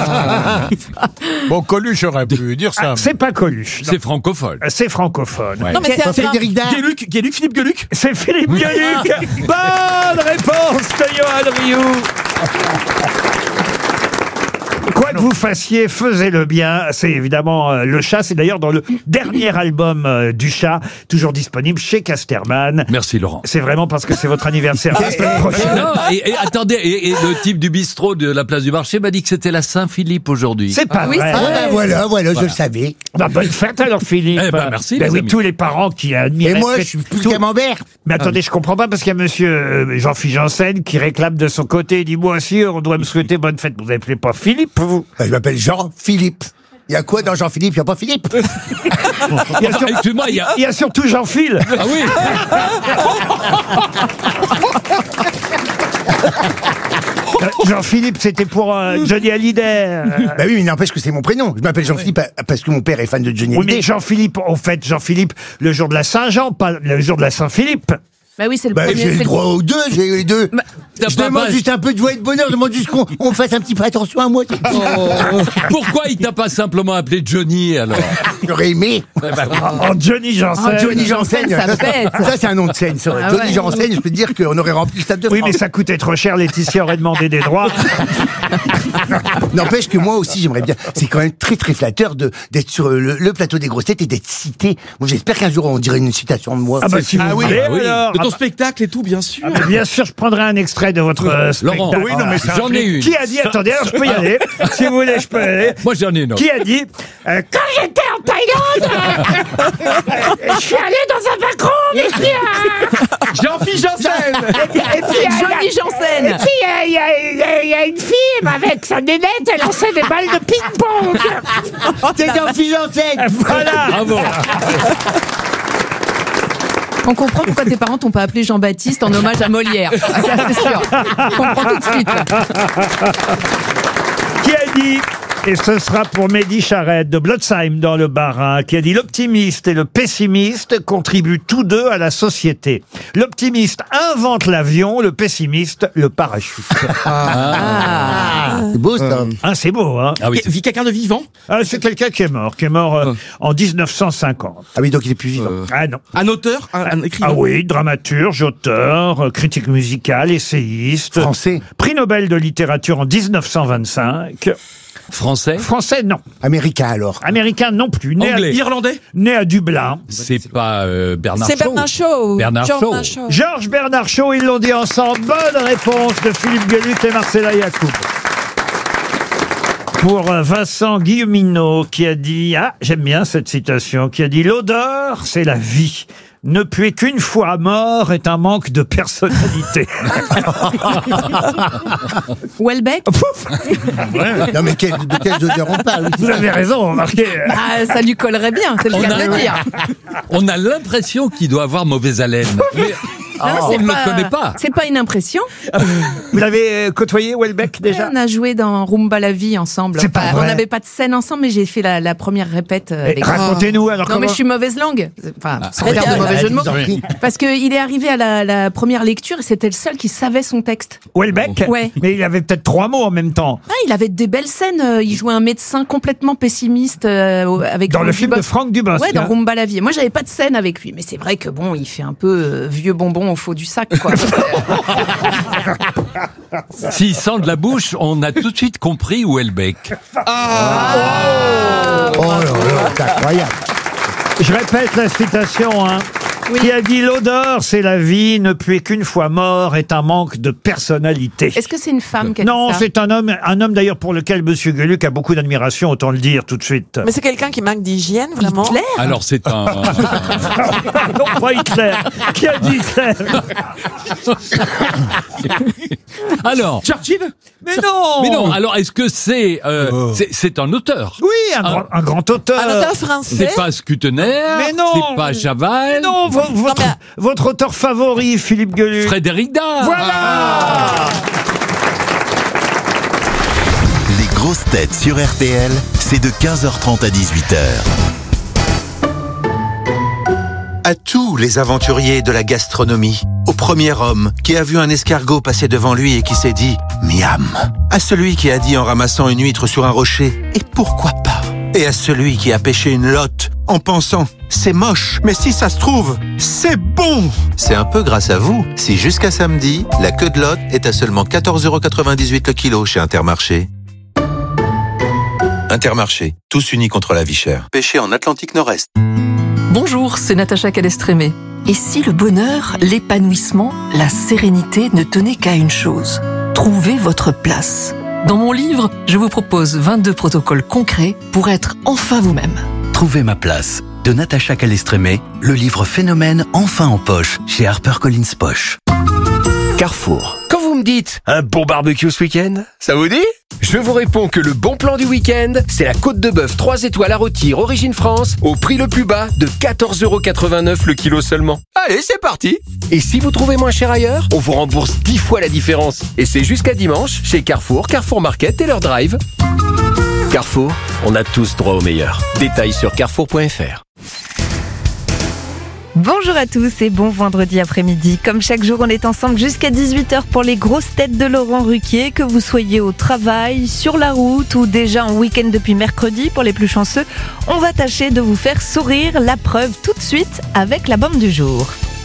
Bon, Coluche aurait pu dire ça. C'est pas Coluche. C'est francophone. C'est francophone. Non, mais c'est Frédéric Dard. Philippe Gueluc. C'est Philippe Gueluc. Bonne réponse de Johan Rioux. Quoi que vous fassiez, faisez-le bien. C'est évidemment le chat. C'est d'ailleurs dans le dernier album du chat, toujours disponible chez Casterman. Merci Laurent. C'est vraiment parce que c'est votre anniversaire la semaine prochaine. Non, et attendez, et le type du bistrot de la place du marché m'a dit que c'était la Saint-Philippe aujourd'hui. C'est pas vrai. Voilà, je le savais. Bah, bonne fête alors Philippe. Eh ben, merci, Ben les oui, amis. tous les parents qui admirent. Et moi, je suis plus camembert. Mais attendez, je comprends pas parce qu'il y a monsieur Jean-Philippe Janssen qui réclame de son côté. Il dit, moi aussi, on doit me souhaiter bonne fête. Vous n'appelez pas Philippe, vous? Je m'appelle Jean-Philippe. Il y a quoi dans Jean-Philippe? Il n'y a pas Philippe. Excuse-moi, il y a surtout Jean-Phil. Ah oui. Jean-Philippe, c'était pour Johnny Hallyday. Bah oui, mais n'empêche que c'est mon prénom. Je m'appelle Jean-Philippe parce que mon père est fan de Johnny Oui, Hallyday. mais Jean-Philippe, en fait, Jean-Philippe, le jour de la Saint-Jean, pas le jour de la Saint-Philippe. Bah oui, c'est le Bah, premier. j'ai le droit aux deux, j'ai les deux. T'as Je pas demande pas- juste un peu de joie et de bonheur, je demande juste qu'on fasse un petit peu attention à moi. Pourquoi il t'a pas simplement appelé Johnny alors? J'aurais aimé. Oh, Johnny Janssen. Ah, Johnny Janssen, ça pète. ça c'est un nom de scène, ça. Ah Johnny ouais. Janssen, je peux te dire qu'on aurait rempli le stade de Oui, France. mais ça coûtait trop cher. Laetitia aurait demandé des droits. N'empêche que moi aussi, j'aimerais bien. C'est quand même très très flatteur d'être sur le plateau des grosses têtes et d'être cité. Moi, j'espère qu'un jour on dirait une citation de moi. Ah bah si vous voulez, alors. De ton spectacle et tout, bien sûr. Ah, mais bien sûr, je prendrai un extrait de votre Laurent, spectacle. oui, non, mais j'en ai une. Qui a dit, attendez, alors je peux y aller. Si vous voulez, je peux y aller. Moi j'en ai une autre. Qui a dit, quand j'étais en Thaïlande, je suis allé dans un backroom et puis... Jean-Philippe Janssen. Johnny Janssen. Et puis, il y a une fille avec sa nénette, elle lançait des balles de ping-pong. C'est Jean-Philippe Janssen. Voilà. Bravo. On comprend pourquoi tes parents t'ont pas appelé Jean-Baptiste en hommage à Molière. Ah, ça, c'est sûr. On comprend tout de suite. Qui a dit, et ce sera pour Mehdi Charette de Blotzheim dans le Bas-Rhin, qui a dit l'optimiste et le pessimiste contribuent tous deux à la société. L'optimiste invente l'avion, le pessimiste le parachute. C'est beau ça. Ah, c'est beau, hein? Ah oui. Vit quelqu'un de vivant? Ah, c'est quelqu'un qui est mort en 1950. Ah oui, donc il est plus vivant. Ah non. Un auteur? Un écrivain? Ah oui, dramaturge, auteur, critique musical, essayiste. Français. Prix Nobel de littérature en 1925. Français? Français, non. Américain alors. Américain, non plus. Anglais. Irlandais? Né à Dublin. C'est pas Bernard C'est Shaw. Bernard Shaw. Bernard George Shaw. Bernard Shaw. Georges Bernard Shaw, ils l'ont dit ensemble. Bonne réponse de Philippe Gueluc et Marcella Yacoub. Pour Vincent Guilleminot, qui a dit, ah, j'aime bien cette citation, qui a dit, l'odeur, c'est la vie. Ne puer qu'une fois mort est un manque de personnalité. Welbeck. Non mais de quelles odeurs on parle? Vous avez raison, remarquez. Ah, ça lui collerait bien, c'est le cas de le dire. On a l'impression qu'il doit avoir mauvaise haleine. Mais Non, on ne le connaît pas. C'est pas une impression. Vous l'avez côtoyé, Welbeck, déjà? On a joué dans Rumba la vie ensemble. C'est pas On vrai. n'avait pas de scène ensemble, mais j'ai fait la première répète avec. Racontez-nous alors Non, comment... mais je suis mauvaise langue. Enfin, sans faire de mauvais jeu de mots. Parce qu'il est arrivé à la première lecture et c'était le seul qui savait son texte. Welbeck? Ouais. Mais il avait peut-être 3 mots en même temps. Ah, il avait des belles scènes. Il jouait un médecin complètement pessimiste avec Dans le film de Dubosc. Franck Dubosc. Ouais, dans hein. Rumba la vie. Moi, j'avais pas de scène avec lui, mais c'est vrai que bon, il fait un peu vieux bonbon au faux du sac, quoi. S'il sent de la bouche, on a tout de suite compris où est le bec. Oh là là, c'est incroyable. Je répète la citation, hein. Qui a dit l'odeur, c'est la vie, ne puer qu'une fois mort est un manque de personnalité. Est-ce que c'est une femme qui a dit Non, ça c'est un homme d'ailleurs pour lequel Monsieur Gueluc a beaucoup d'admiration, autant le dire tout de suite. Mais c'est quelqu'un qui manque d'hygiène, vraiment. Hitler. Alors c'est un... Non, pas Hitler. Qui a dit Hitler? Alors... Churchill? Mais non. Mais non, alors est-ce que c'est un auteur? Oui, un grand auteur. Un auteur français. C'est pas Scutener, Mais non. c'est pas Chaval, Non, votre auteur favori, Philippe Gueluc. Frédéric Dard. Voilà. Les grosses têtes sur RTL, c'est de 15h30 à 18h. À tous les aventuriers de la gastronomie, au premier homme qui a vu un escargot passer devant lui et qui s'est dit « miam », à celui qui a dit en ramassant une huître sur un rocher « et pourquoi pas », et à celui qui a pêché une lotte en pensant c'est moche, mais si ça se trouve, c'est bon. C'est un peu grâce à vous si jusqu'à samedi, la queue de Lot est à seulement 14,98 € le kilo chez Intermarché. Intermarché, tous unis contre la vie chère. Pêché en Atlantique Nord-Est. Bonjour, c'est Natacha Calestrémé. Et si le bonheur, l'épanouissement, la sérénité ne tenaient qu'à une chose ? Trouvez votre place. Dans mon livre, je vous propose 22 protocoles concrets pour être enfin vous-même. Trouvez ma place, de Natacha Calestrémé, le livre Phénomène enfin en poche, chez HarperCollins Poche. Carrefour. Quand vous me dites un bon barbecue ce week-end, ça vous dit ? Je vous réponds que le bon plan du week-end, c'est la côte de bœuf 3 étoiles à rôtir Origine France au prix le plus bas de 14,89 € le kilo seulement. Allez, c'est parti. Et si vous trouvez moins cher ailleurs, on vous rembourse 10 fois la différence. Et c'est jusqu'à dimanche chez Carrefour, Carrefour Market et leur drive. Carrefour, on a tous droit au meilleur. Détails sur carrefour.fr. Bonjour à tous et bon vendredi après-midi. Comme chaque jour, on est ensemble jusqu'à 18h pour les grosses têtes de Laurent Ruquier. Que vous soyez au travail, sur la route ou déjà en week-end depuis mercredi pour les plus chanceux, on va tâcher de vous faire sourire. La preuve tout de suite avec la bombe du jour.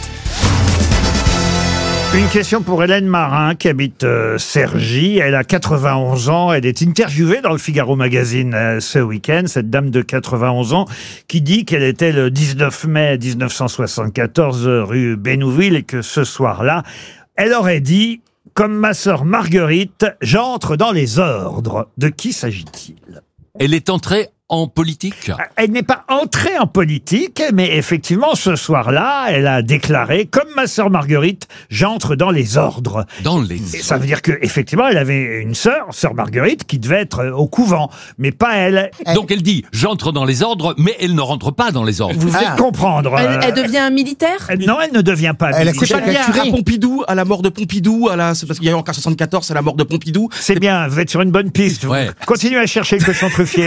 Une question pour Hélène Marin qui habite Cergy. Elle a 91 ans. Elle est interviewée dans le Figaro Magazine ce week-end. Cette dame de 91 ans qui dit qu'elle était le 19 mai 1974 rue Bénouville et que ce soir-là, elle aurait dit « Comme ma sœur Marguerite, j'entre dans les ordres ». De qui s'agit-il ? Elle est entrée en politique ? Elle n'est pas entrée en politique, mais effectivement, ce soir-là, elle a déclaré, comme ma sœur Marguerite, j'entre dans les ordres. Dans les Et ça veut dire qu'effectivement, elle avait une sœur Marguerite, qui devait être au couvent, mais pas elle. Donc elle dit, j'entre dans les ordres, mais elle ne rentre pas dans les ordres. Vous venez de comprendre. Elle devient militaire ? Non, elle ne devient pas militaire. C'est pas lié à Pompidou, à la mort de Pompidou, c'est parce qu'il y a eu en 1974, c'est la mort de Pompidou. C'est bien, vous êtes sur une bonne piste. Ouais. Continuez à chercher le cochon truffier.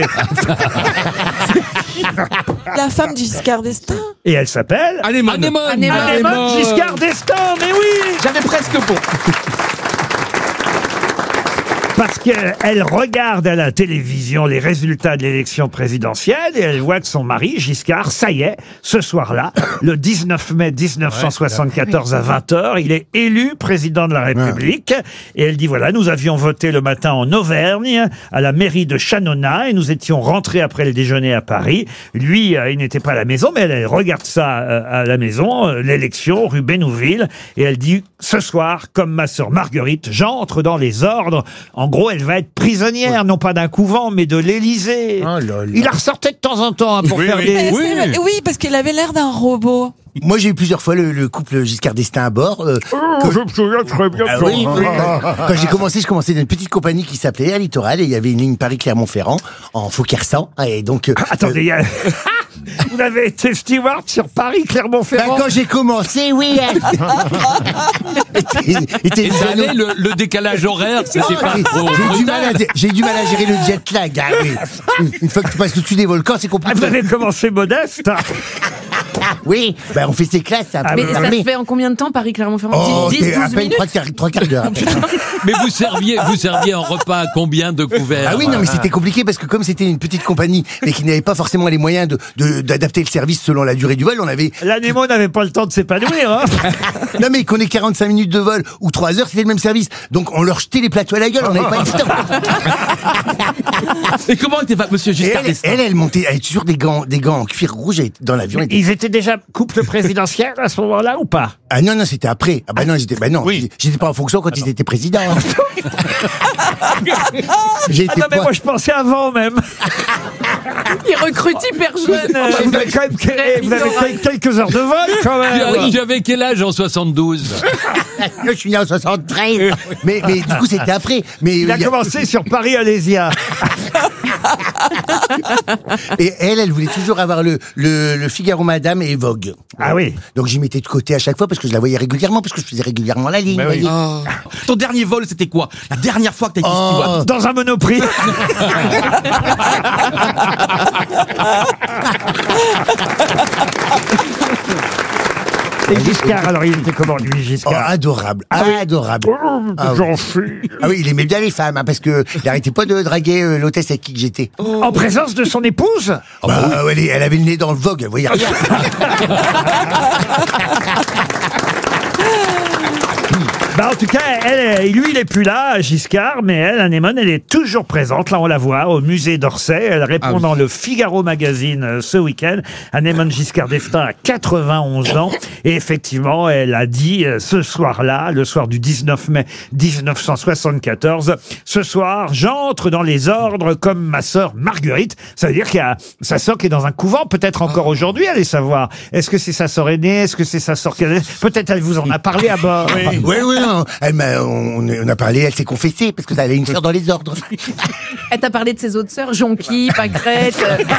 La femme du Giscard d'Estaing. Et elle s'appelle Anémone Giscard d'Estaing, mais oui. J'avais presque bon. Parce qu'elle regarde à la télévision les résultats de l'élection présidentielle et elle voit que son mari, Giscard, ça y est, ce soir-là, le 19 mai 1974 à 20h, il est élu président de la République. Et elle dit, voilà, nous avions voté le matin en Auvergne, à la mairie de Chanonnat, et nous étions rentrés après le déjeuner à Paris. Lui, il n'était pas à la maison, mais elle regarde ça à la maison, l'élection, rue Bénouville, et elle dit, ce soir, comme ma sœur Marguerite, j'entre dans les ordres. En gros, elle va être prisonnière, non pas d'un couvent, mais de l'Élysée. Oh il la ressortait de temps en temps pour faire des... Oui, parce qu'elle avait l'air d'un robot. Moi, j'ai eu plusieurs fois le couple Giscard d'Estaing à bord. Je me souviens très bien. Quand j'ai commencé, je commençais dans une petite compagnie qui s'appelait Air Littoral et il y avait une ligne Paris-Clermont-Ferrand en Focke 100. Et donc, attendez, vous avez été steward sur Paris-Clermont-Ferrand? Quand j'ai commencé, oui. Et ça allait, le décalage horaire, c'était pas trop... J'ai du mal à gérer le jet lag. Une fois que tu passes au-dessus des volcans, c'est compliqué. Vous avez commencé modeste. Oui, on fait ses classes. Mais ça se fait en combien de temps, Paris-Clermont-Ferrand? 10-12 minutes? 3 quarts d'heure. Mais vous serviez en repas à combien de couverts? Ah oui, non, mais c'était compliqué parce que comme c'était une petite compagnie et qui n'avait pas forcément les moyens d'adapter le service selon la durée du vol, on avait... L'Anémo n'avait pas le temps de s'épanouir, hein. Non, mais qu'on ait 45 minutes de vol ou 3 heures, c'était le même service. Donc on leur jetait les plateaux à la gueule, on n'avait pas le temps. Et comment était monsieur Giscard d'Estaing? Elle montait, elle était toujours des gants en cuir rouge dans l'avion. Ils étaient déjà couple présidentiel à ce moment-là ou pas? Ah non, c'était après. Ah bah non, j'étais pas en fonction quand il était président. Mais moi je pensais avant même. Il recrute hyper jeune. Vous avez quand même quelques heures de vol quand même. J'avais quel âge en 72? Je suis né en 73. Mais du coup c'était après. Mais il a commencé sur Paris-Alésia. Et elle voulait toujours avoir le Figaro Madame et Vogue. Ah oui. Donc j'y mettais de côté à chaque fois parce que je la voyais régulièrement, parce que je faisais régulièrement la ligne. Oui. Ton dernier vol, c'était quoi? La dernière fois que t'as été steward? Dans un Monoprix. Et Giscard, alors il était comment lui, Giscard? Adorable, adorable. J'en suis. Ah oui, il aimait bien les femmes, parce que il arrêtait pas de draguer l'hôtesse avec qui j'étais. En présence de son épouse? Elle avait le nez dans le vogue, vous voyez rien. En tout cas, lui, il est plus là, Giscard, mais elle, Anémone, elle est toujours présente. Là, on la voit au musée d'Orsay. Elle répond dans le Figaro Magazine ce week-end. Anémone Giscard d'Estaing a 91 ans. Et effectivement, elle a dit ce soir-là, le soir du 19 mai 1974, ce soir, j'entre dans les ordres comme ma sœur Marguerite. Ça veut dire qu'il y a sa sœur qui est dans un couvent, peut-être encore aujourd'hui, allez savoir. Est-ce que c'est sa sœur aînée? Est-ce que c'est sa sœur cadette? Peut-être elle vous en a parlé à bord. Oui. On a parlé, elle s'est confessée parce que elle avait une sœur dans les ordres. Elle t'a parlé de ses autres sœurs, Jonqui, Pâquerette.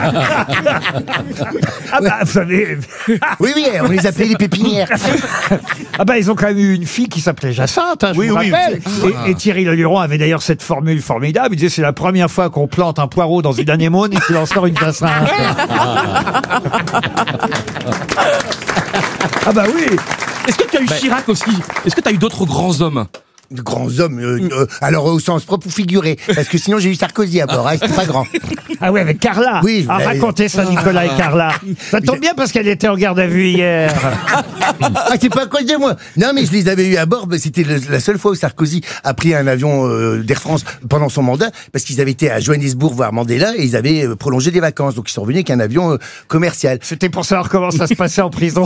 Vous savez. Oui, on les appelait les pépinières. Ils ont quand même eu une fille qui s'appelait Jacinthe, je vous rappelle. Et Thierry Leluron avait d'ailleurs cette formule formidable. Il disait, c'est la première fois qu'on plante un poireau dans une anémone et qu'il en sort une Jacinthe. Oui. Est-ce que tu as eu Chirac aussi? Est-ce que tu as eu d'autres grands hommes? De grands hommes, alors au sens propre ou figuré, parce que sinon j'ai eu Sarkozy à bord, c'était pas grand. Ah oui, avec Carla. Oui. Racontez ça, Nicolas et Carla. Ça tombe bien parce qu'elle était en garde à vue hier. C'est pas à cause de moi. Non, mais je les avais eu à bord. C'était la seule fois où Sarkozy a pris un avion d'Air France pendant son mandat, parce qu'ils avaient été à Johannesburg voir Mandela et ils avaient prolongé des vacances. Donc ils sont revenus avec un avion commercial. C'était pour savoir comment ça se passait en prison.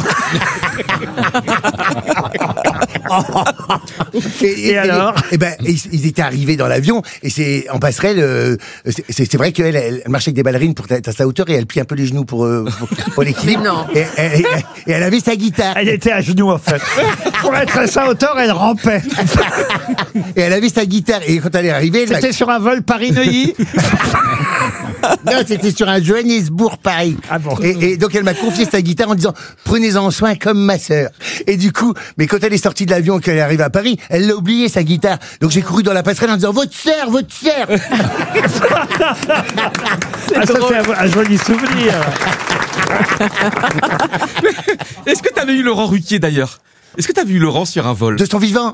Et alors ils étaient arrivés dans l'avion et c'est en passerelle. C'est vrai qu'elle elle marchait avec des ballerines pour être à sa hauteur et elle plie un peu les genoux pour l'équilibre. Non. Et elle avait sa guitare. Elle était à genoux en fait. Pour être à sa hauteur, elle rampait. Et elle avait sa guitare et quand elle est arrivée, c'était sur un vol Paris-Neuilly. Non, c'était sur un Johannesburg-Paris. Et donc elle m'a confié sa guitare en disant prenez-en soin comme ma sœur. Et du coup, mais quand elle est sortie de l'avion et qu'elle est arrivée à Paris, elle l'a oublié sa guitare. Donc j'ai couru dans la passerelle en disant votre sœur. Ça c'est un joli souvenir. Est-ce que tu avais eu Laurent Ruquier d'ailleurs? Est-ce que tu as vu Laurent sur un vol? De son vivant?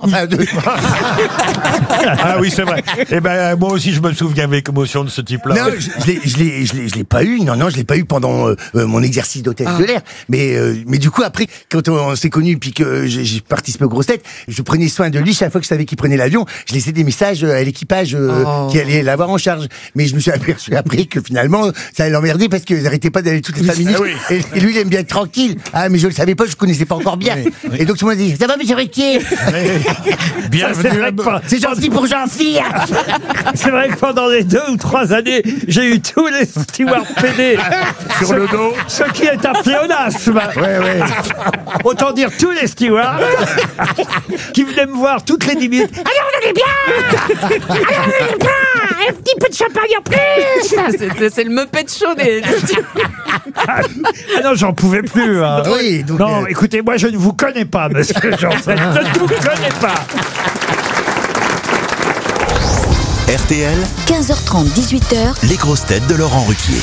Ah oui, c'est vrai. Moi aussi, je me souviens avec émotion de ce type-là. Non, je l'ai pas eu. Non, je l'ai pas eu pendant mon exercice d'hôtesse de l'air. Mais du coup, après, quand on s'est connus puis que j'ai participé aux grosses têtes, je prenais soin de lui. Chaque fois que je savais qu'il prenait l'avion, je laissais des messages à l'équipage qui allait l'avoir en charge. Mais je me suis aperçu après que finalement, ça allait l'emmerder parce qu'ils n'arrêtaient pas d'aller toutes les 5 minutes. Et lui, il aime bien être tranquille. Ah, mais je le savais pas, je connaissais pas encore bien. Et donc, m'a dit, ça va, monsieur Ruquier? C'est gentil pour Jean-Philippe. C'est vrai que pendant les 2 ou 3 années, j'ai eu tous les stewards PD sur le dos. Ce qui est un pléonasme. Autant dire tous les stewards qui venaient me voir toutes les 10 minutes. Alors, on allait bien. Alors, on allait bien. Un petit peu de champagne en plus. C'est le Muppet Show des... Ah non, j'en pouvais plus. Hein. Oui, donc non, écoutez, moi je ne vous connais pas, monsieur Janssen. Je ne vous connais pas. RTL, 15h30, 18h, les grosses têtes de Laurent Ruquier.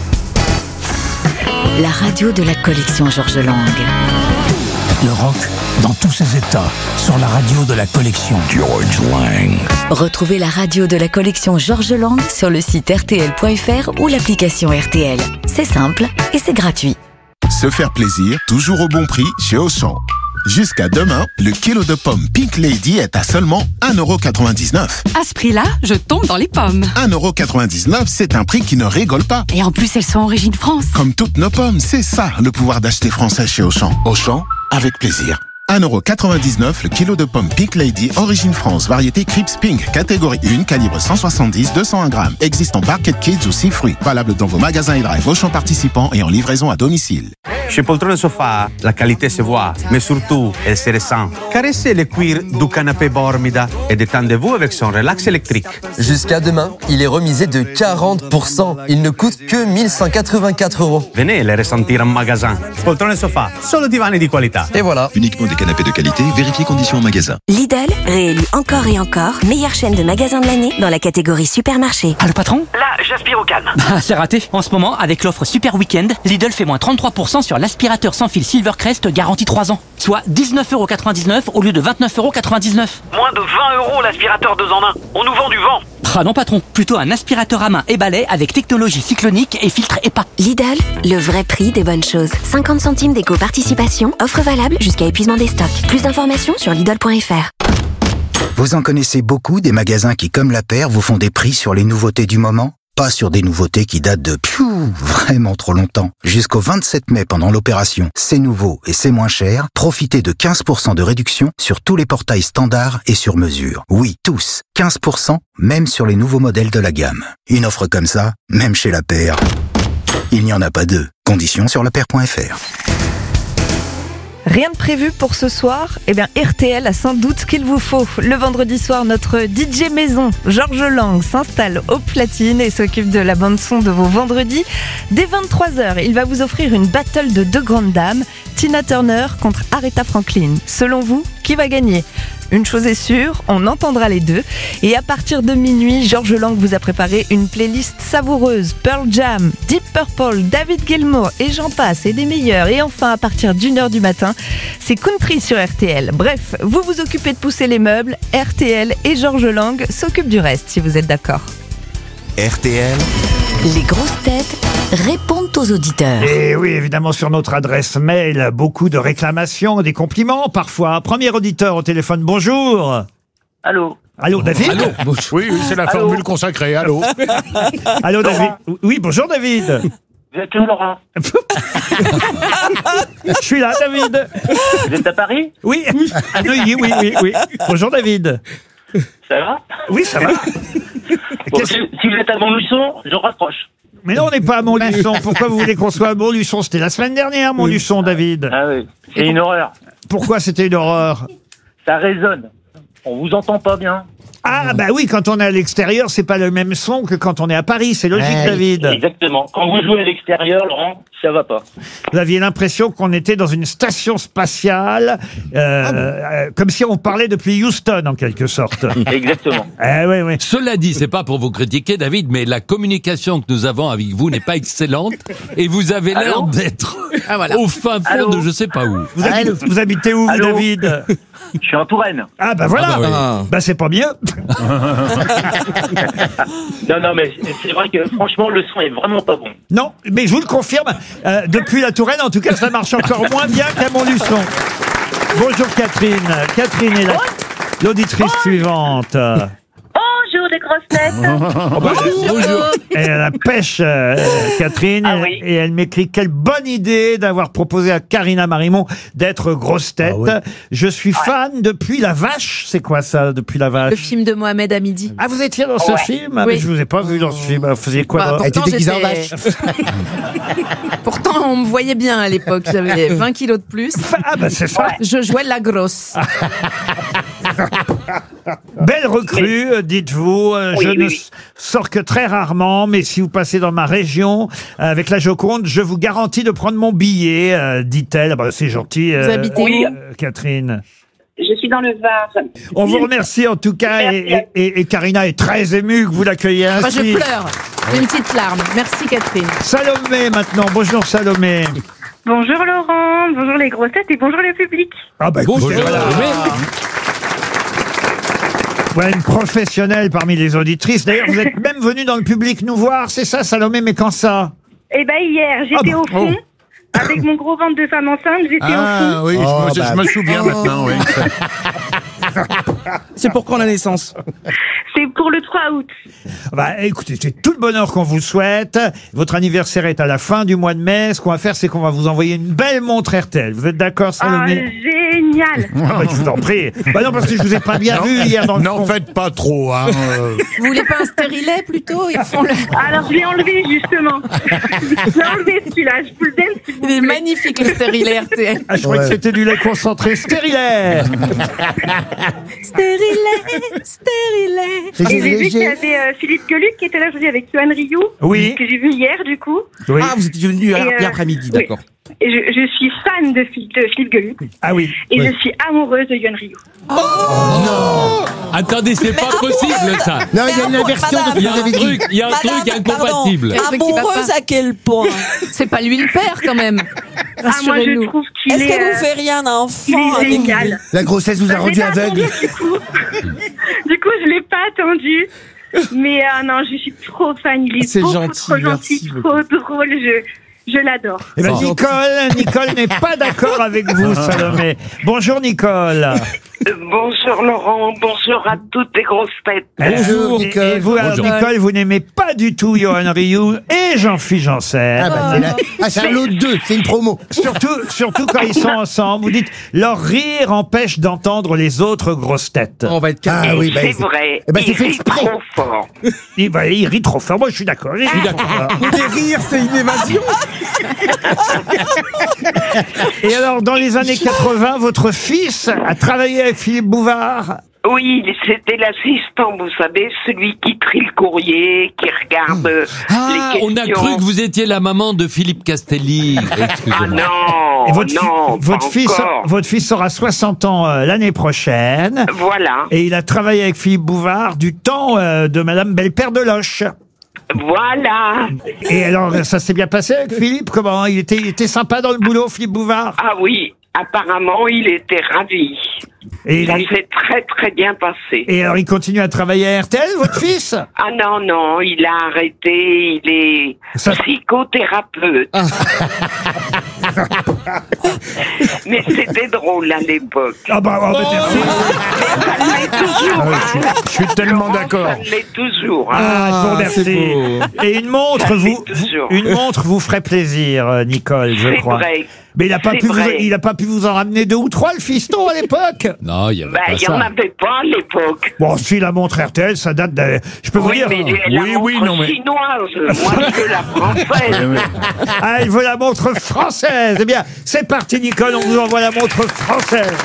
la radio de la collection Georges Lang. Le rock dans tous ses états sur la radio de la collection Georges Lang. Retrouvez la radio de la collection Georges Lang sur le site rtl.fr ou l'application RTL. C'est simple et c'est gratuit. Se faire plaisir, toujours au bon prix chez Auchan. Jusqu'à demain, le kilo de pommes Pink Lady est à seulement 1,99 €. À ce prix-là, je tombe dans les pommes. 1,99 €, c'est un prix qui ne rigole pas. Et en plus, elles sont origine France. Comme toutes nos pommes, c'est ça le pouvoir d'acheter français chez Auchan. Auchan, avec plaisir. 1,99 € le kilo de pommes Pink Lady, origine France, variété Crips Pink, catégorie 1, calibre 170-201 grammes. Existe en Barquette Kids ou 6 fruits. Valable dans vos magasins et drive Auchan participants et en livraison à domicile. Chez Poltrone Sofa, la qualité se voit, mais surtout, elle se ressent. Caressez le cuir du canapé Bormida et détendez-vous avec son relax électrique. Jusqu'à demain, il est remisé de 40%. Il ne coûte que 1184 €. Venez le ressentir en magasin. Poltrone Sofa, solo divani di qualità. Et voilà. Uniquement des canapés de qualité, vérifiez conditions en magasin. Lidl, réélu encore et encore, meilleure chaîne de magasins de l'année dans la catégorie supermarché. Ah, le patron? Là, j'aspire au calme. C'est raté. En ce moment, avec l'offre Super Week-end, Lidl fait moins 33% sur sur l'aspirateur sans fil Silvercrest garantie 3 ans. Soit 19,99€ au lieu de 29,99€. Moins de 20 € l'aspirateur 2 en 1. On nous vend du vent. Ah non patron, plutôt un aspirateur à main et balai avec technologie cyclonique et filtre EPA. Lidl, le vrai prix des bonnes choses. 50 centimes d'éco-participation, offre valable jusqu'à épuisement des stocks. Plus d'informations sur Lidl.fr. Vous en connaissez beaucoup des magasins qui, comme la paire, vous font des prix sur les nouveautés du moment? Pas sur des nouveautés qui datent de vraiment trop longtemps. Jusqu'au 27 mai pendant l'opération C'est nouveau et c'est moins cher, profitez de 15% de réduction sur tous les portails standards et sur mesure. Oui, tous. 15%, même sur les nouveaux modèles de la gamme. Une offre comme ça, même chez la paire, il n'y en a pas deux. Conditions sur lapaire.fr. Rien de prévu pour ce soir? Eh bien, RTL a sans doute ce qu'il vous faut. Le vendredi soir, notre DJ maison, Georges Lang, s'installe aux platines et s'occupe de la bande-son de vos vendredis. Dès 23h, il va vous offrir une battle de deux grandes dames, Tina Turner contre Aretha Franklin. Selon vous, qui va gagner? Une chose est sûre, on entendra les deux. Et à partir de minuit, Georges Lang vous a préparé une playlist savoureuse. Pearl Jam, Deep Purple, David Gilmour et j'en passe, et des meilleurs. Et enfin, à partir d'1h du matin, c'est country sur RTL. Bref, vous vous occupez de pousser les meubles, RTL et Georges Lang s'occupent du reste, si vous êtes d'accord. RTL. Les grosses têtes répondent aux auditeurs. Et oui, évidemment, sur notre adresse mail, beaucoup de réclamations, des compliments parfois. Premier auditeur au téléphone, bonjour. Allô. Allô, David. Allô. Oui, c'est la formule consacrée. Allô. Allô, David. Oui, bonjour, David. Vous êtes où, Laurent? Je suis là, David. Vous êtes à Paris? Oui. À Neuilly, oui. Bonjour, David. Ça va? Oui, ça va. Bon, si vous êtes à Montluçon, je raccroche. Mais non, on n'est pas à Montluçon. Pourquoi vous voulez qu'on soit à Montluçon? C'était la semaine dernière, Montluçon, David. Ah oui, c'est une horreur. Pourquoi c'était une horreur? Ça résonne. On vous entend pas bien. Ah, bah oui, quand on est à l'extérieur, c'est pas le même son que quand on est à Paris. C'est logique, David. Exactement. Quand vous jouez à l'extérieur, Laurent, ça va pas. Vous aviez l'impression qu'on était dans une station spatiale, comme si on parlait depuis Houston, en quelque sorte. Exactement. Oui. Cela dit, c'est pas pour vous critiquer, David, mais la communication que nous avons avec vous n'est pas excellente et vous avez l'air d'être au fin fond de je sais pas où. Vous habitez où, vous, David? Je suis en Touraine. Ah, bah voilà. Ah, bah oui. Bah, c'est pas mieux. Non, mais c'est vrai que franchement, le son est vraiment pas bon. Non, mais je vous le confirme, depuis la Touraine, en tout cas, ça marche encore moins bien qu'à Montluçon. Bonjour, Catherine. Catherine est l'auditrice suivante. Bonjour les grosses têtes. Bonjour. Elle a la pêche, Catherine, et elle m'écrit: quelle bonne idée d'avoir proposé à Karina Marimon d'être grosse tête. Je suis fan depuis La Vache. C'est quoi ça, depuis La Vache? Le film de Mohamed Hamidi. Ah, vous étiez dans ce film? Mais je vous ai pas vu dans ce film. Vous faisiez quoi? Elle était déguisée en vache. Pourtant, on me voyait bien à l'époque. J'avais 20 kilos de plus. Ah, bah c'est ça. Je jouais la grosse. Belle recrue, dites-vous. Je ne sors que très rarement, mais si vous passez dans ma région avec la Joconde, je vous garantis de prendre mon billet, dit-elle. Bah, c'est gentil, Vous habitez où, Catherine? Je suis dans le Var. On vous remercie en tout cas, et Karina est très émue que vous l'accueilliez ainsi. Je pleure. J'ai une petite larme. Merci Catherine. Salomé maintenant. Bonjour Salomé. Bonjour Laurent, bonjour les grosses têtes et bonjour le public. Ah bah bonjour Salomé. Voilà une professionnelle parmi les auditrices. D'ailleurs, vous êtes même venue dans le public nous voir, c'est ça Salomé? Mais quand ça? Eh ben hier, j'étais au fond. Avec mon gros ventre de femme enceinte, j'étais au fond. Ah oui, je me souviens maintenant, oui. C'est pour quand la naissance? C'est pour le 3 août. Bah, écoutez, c'est tout le bonheur qu'on vous souhaite. Votre anniversaire est à la fin du mois de mai. Ce qu'on va faire, c'est qu'on va vous envoyer une belle montre RTL. Vous êtes d'accord, Salomé? Génial. Ah bah, je vous en prie. Bah non, parce que je vous ai pas bien vu hier dans le fond. N'en faites pas trop, hein. Vous voulez pas un stérilet plutôt? Ils font le... Alors je l'ai enlevé justement. Je l'ai enlevé celui-là. Je vous le donne si vous Il est magnifique le stérilet RTL. Ah, je crois que c'était du lait concentré stérilet. Stérilet. Et j'ai vu qu'il y avait Philippe Gueluc qui était là aujourd'hui avec Yoann Rioux. Oui. Que j'ai vu hier du coup. Oui. Ah, vous êtes venu hier après-midi, d'accord. Je suis fan de Philippe Gueluc. Ah oui. Et je suis amoureuse de Yohan Ryu. Non. Attendez, c'est pas possible ça. Non, il y a une inversion de ce que vous avez dit. Il y a un truc incompatible. Amoureuse à quel point? C'est pas lui le père quand même. Ah, moi je trouve qu'il est... Est-ce qu'elle vous fait rien d'enfant avec lui? La grossesse vous a rendu aveugle. Du coup, je l'ai pas attendu. Mais non, je suis trop fan. Il est beaucoup trop gentil, trop drôle. Je l'adore. Eh ben, Nicole n'est pas d'accord avec vous, Salomé. Bonjour, Nicole. Bonjour, Laurent. Bonjour à toutes les grosses têtes. Bonjour, Nicole. Et vous, alors, Nicole, vous n'aimez pas du tout Yohan Ryu et Jean-Philippe Janssen. Ah, bah, c'est un lot de deux, c'est une promo. Surtout quand ils sont ensemble. Vous dites, leur rire empêche d'entendre les autres grosses têtes. On va être calme. Ah oui, c'est vrai. Il rit trop fort. Il rit trop fort. Moi, je suis d'accord. Des rires, c'est une évasion. Et alors, dans les années 80, votre fils a travaillé avec Philippe Bouvard? Oui, c'était l'assistant, vous savez, celui qui trie le courrier, qui regarde les questions. On a cru que vous étiez la maman de Philippe Castelli. Ah non, Et votre fils aura 60 ans l'année prochaine. Voilà. Et il a travaillé avec Philippe Bouvard du temps de Madame Belle-Père de Loche. Voilà. Et alors, ça s'est bien passé avec Philippe? Comment? Il était sympa dans le boulot, Philippe Bouvard? Ah oui, apparemment, il était ravi. Et ça s'est très très bien passé. Et alors, il continue à travailler à RTL, votre fils? Ah non, il a arrêté, il est psychothérapeute. Mais c'était drôle à l'époque. Ah bah, merci. Ça l'est toujours. Je suis tellement d'accord. Ça l'est toujours. Je vous remercie. Et une montre vous ferait plaisir, Nicole, je crois. C'est vrai. Mais il a pas pu vous en ramener 2 ou 3, le fiston, à l'époque? Non, il y avait pas il y en avait pas à l'époque. Bon, si la montre RTL, ça date de... Je peux vous dire... Mais la montre chinoise, moi je veux la française. Ah, il veut la montre française. Eh bien, c'est parti, Nicole, on vous envoie la montre française.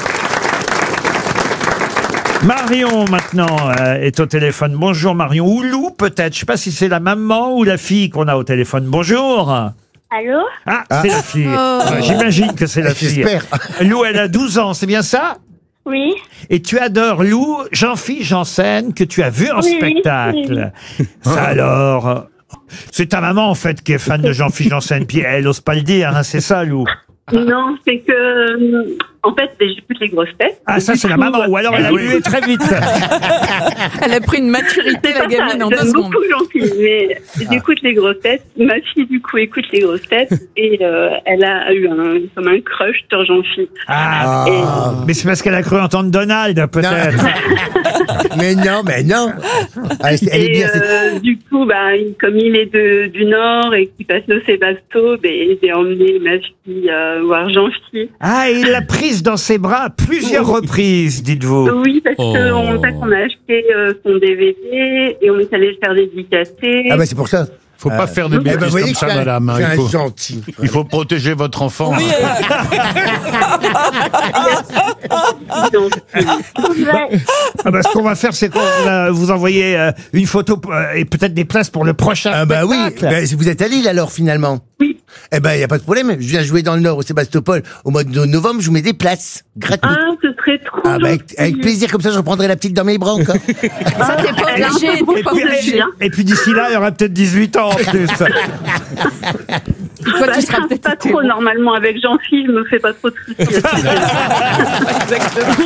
Marion, maintenant, est au téléphone. Bonjour, Marion. Ou Lou, peut-être. Je sais pas si c'est la maman ou la fille qu'on a au téléphone. Bonjour. Allô? Ah, c'est la fille. J'imagine que c'est la fille. J'espère. Lou, elle a 12 ans, c'est bien ça? Oui. Et tu adores, Lou, Jean-Philippe Janssen, que tu as vu en spectacle. Ça alors... C'est ta maman, en fait, qui est fan de Jean-Philippe Janssen. Puis elle ose pas le dire, hein, c'est ça, Lou? Non, c'est que... En fait, j'écoute les grosses têtes. Ah, ça, c'est la maman. Ou alors, elle a mué très vite. Elle a pris une maturité, la gamine, en 2 secondes. J'aime beaucoup Jean-Philippe, mais j'écoute les grosses têtes. Ma fille, du coup, écoute les grosses têtes. Et elle a eu comme un crush sur Jean-Philippe. Mais c'est parce qu'elle a cru entendre Donald, peut-être. Mais non. Elle est bien. Du coup, comme il est du Nord et qu'il passe au Sébasto, j'ai emmené ma fille voir Jean-Philippe. Ah, et il l'a prise dans ses bras à plusieurs reprises, dites-vous. Oui, parce qu'on a acheté son DVD et on est allé le faire dédicacer. Ah c'est pour ça. Faut pas faire de bêtises comme ça, madame. Il faut protéger votre enfant. Oui, Ce qu'on va faire, c'est qu'on va vous envoyer une photo et peut-être des places pour le prochain spectacle. Oui, vous êtes à Lille alors, finalement? Oui. Eh ben, il n'y a pas de problème. Je viens jouer dans le Nord, au Sébastopol, au mois de novembre. Je vous mets des places gratuites. Ah, ce serait trop avec plaisir, comme ça, je reprendrai la petite dans mes bras encore. Ça, t'es pas obligé. Et puis d'ici là, il y aura peut-être 18 ans en plus. Toi, tu seras peut-être pas trop, normalement, avec Jean-Philippe, je me fais pas trop de soucis. Exactement.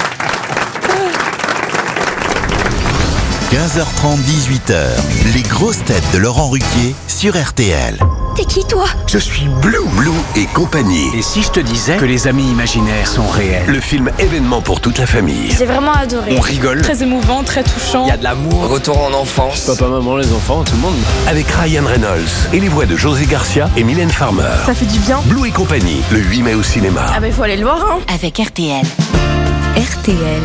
15h30, 18h. Les grosses têtes de Laurent Ruquier sur RTL. T'es qui, toi? Je suis Blue et compagnie. Et si je te disais que les amis imaginaires sont réels? Le film événement pour toute la famille. J'ai vraiment adoré. On rigole. Très émouvant, très touchant. Il y a de l'amour. Retour en enfance. Papa, maman, les enfants, tout le monde. Avec Ryan Reynolds et les voix de José Garcia et Mylène Farmer. Ça fait du bien. Blue et compagnie, le 8 mai au cinéma. Ah faut aller le voir, hein. Avec RTL. RTL.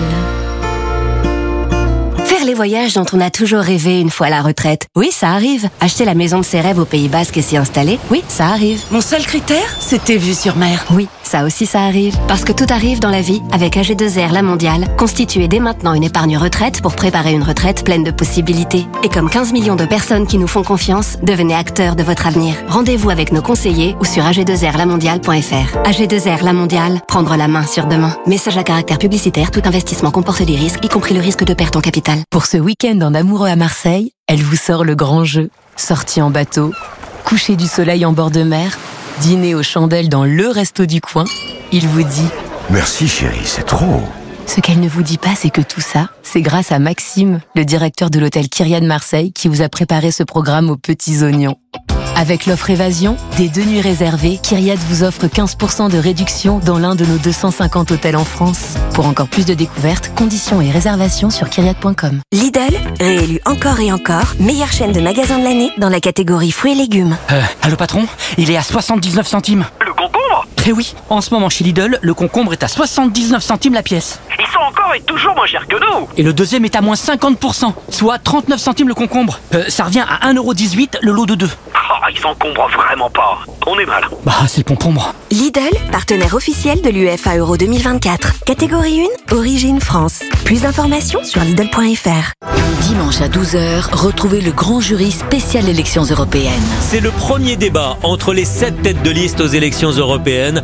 Faire les voyages dont on a toujours rêvé une fois à la retraite. Oui, ça arrive. Acheter la maison de ses rêves au Pays Basque et s'y installer. Oui, ça arrive. Mon seul critère, c'était vue sur mer. Oui, Ça aussi, ça arrive. Parce que tout arrive dans la vie avec AG2R La Mondiale. Constituez dès maintenant une épargne retraite pour préparer une retraite pleine de possibilités. Et comme 15 millions de personnes qui nous font confiance, devenez acteurs de votre avenir. Rendez-vous avec nos conseillers ou sur ag2rlamondiale.fr. AG2R La Mondiale, prendre la main sur demain. Message à caractère publicitaire, tout investissement comporte des risques, y compris le risque de perte en capital. Pour ce week-end en amoureux à Marseille, elle vous sort le grand jeu. Sortie en bateau, coucher du soleil en bord de mer, dîner aux chandelles dans le resto du coin. Il vous dit « Merci chérie, c'est trop ». Ce qu'elle ne vous dit pas, c'est que tout ça, c'est grâce à Maxime, le directeur de l'hôtel Kyrian Marseille, qui vous a préparé ce programme aux petits oignons. Avec l'offre Évasion, des 2 nuits réservées, Kyriad vous offre 15% de réduction dans l'un de nos 250 hôtels en France. Pour encore plus de découvertes, conditions et réservations sur kyriad.com. Lidl, réélu encore et encore, meilleure chaîne de magasins de l'année dans la catégorie fruits et légumes. Allô patron, il est à 79 centimes. Le concombre? Eh oui, en ce moment chez Lidl, le concombre est à 79 centimes la pièce. Ils sont encore et toujours moins chers que nous. Et le deuxième est à moins 50%, soit 39 centimes le concombre. Ça revient à 1,18€ le lot de 2. Oh, ils s'encombrent vraiment pas. On est mal. Bah, c'est le concombre. Lidl, partenaire officiel de l'UEFA Euro 2024. Catégorie 1, origine France. Plus d'informations sur Lidl.fr. Dimanche à 12h, retrouvez le grand jury spécial élections européennes. C'est le premier débat entre les 7 têtes de liste aux élections européennes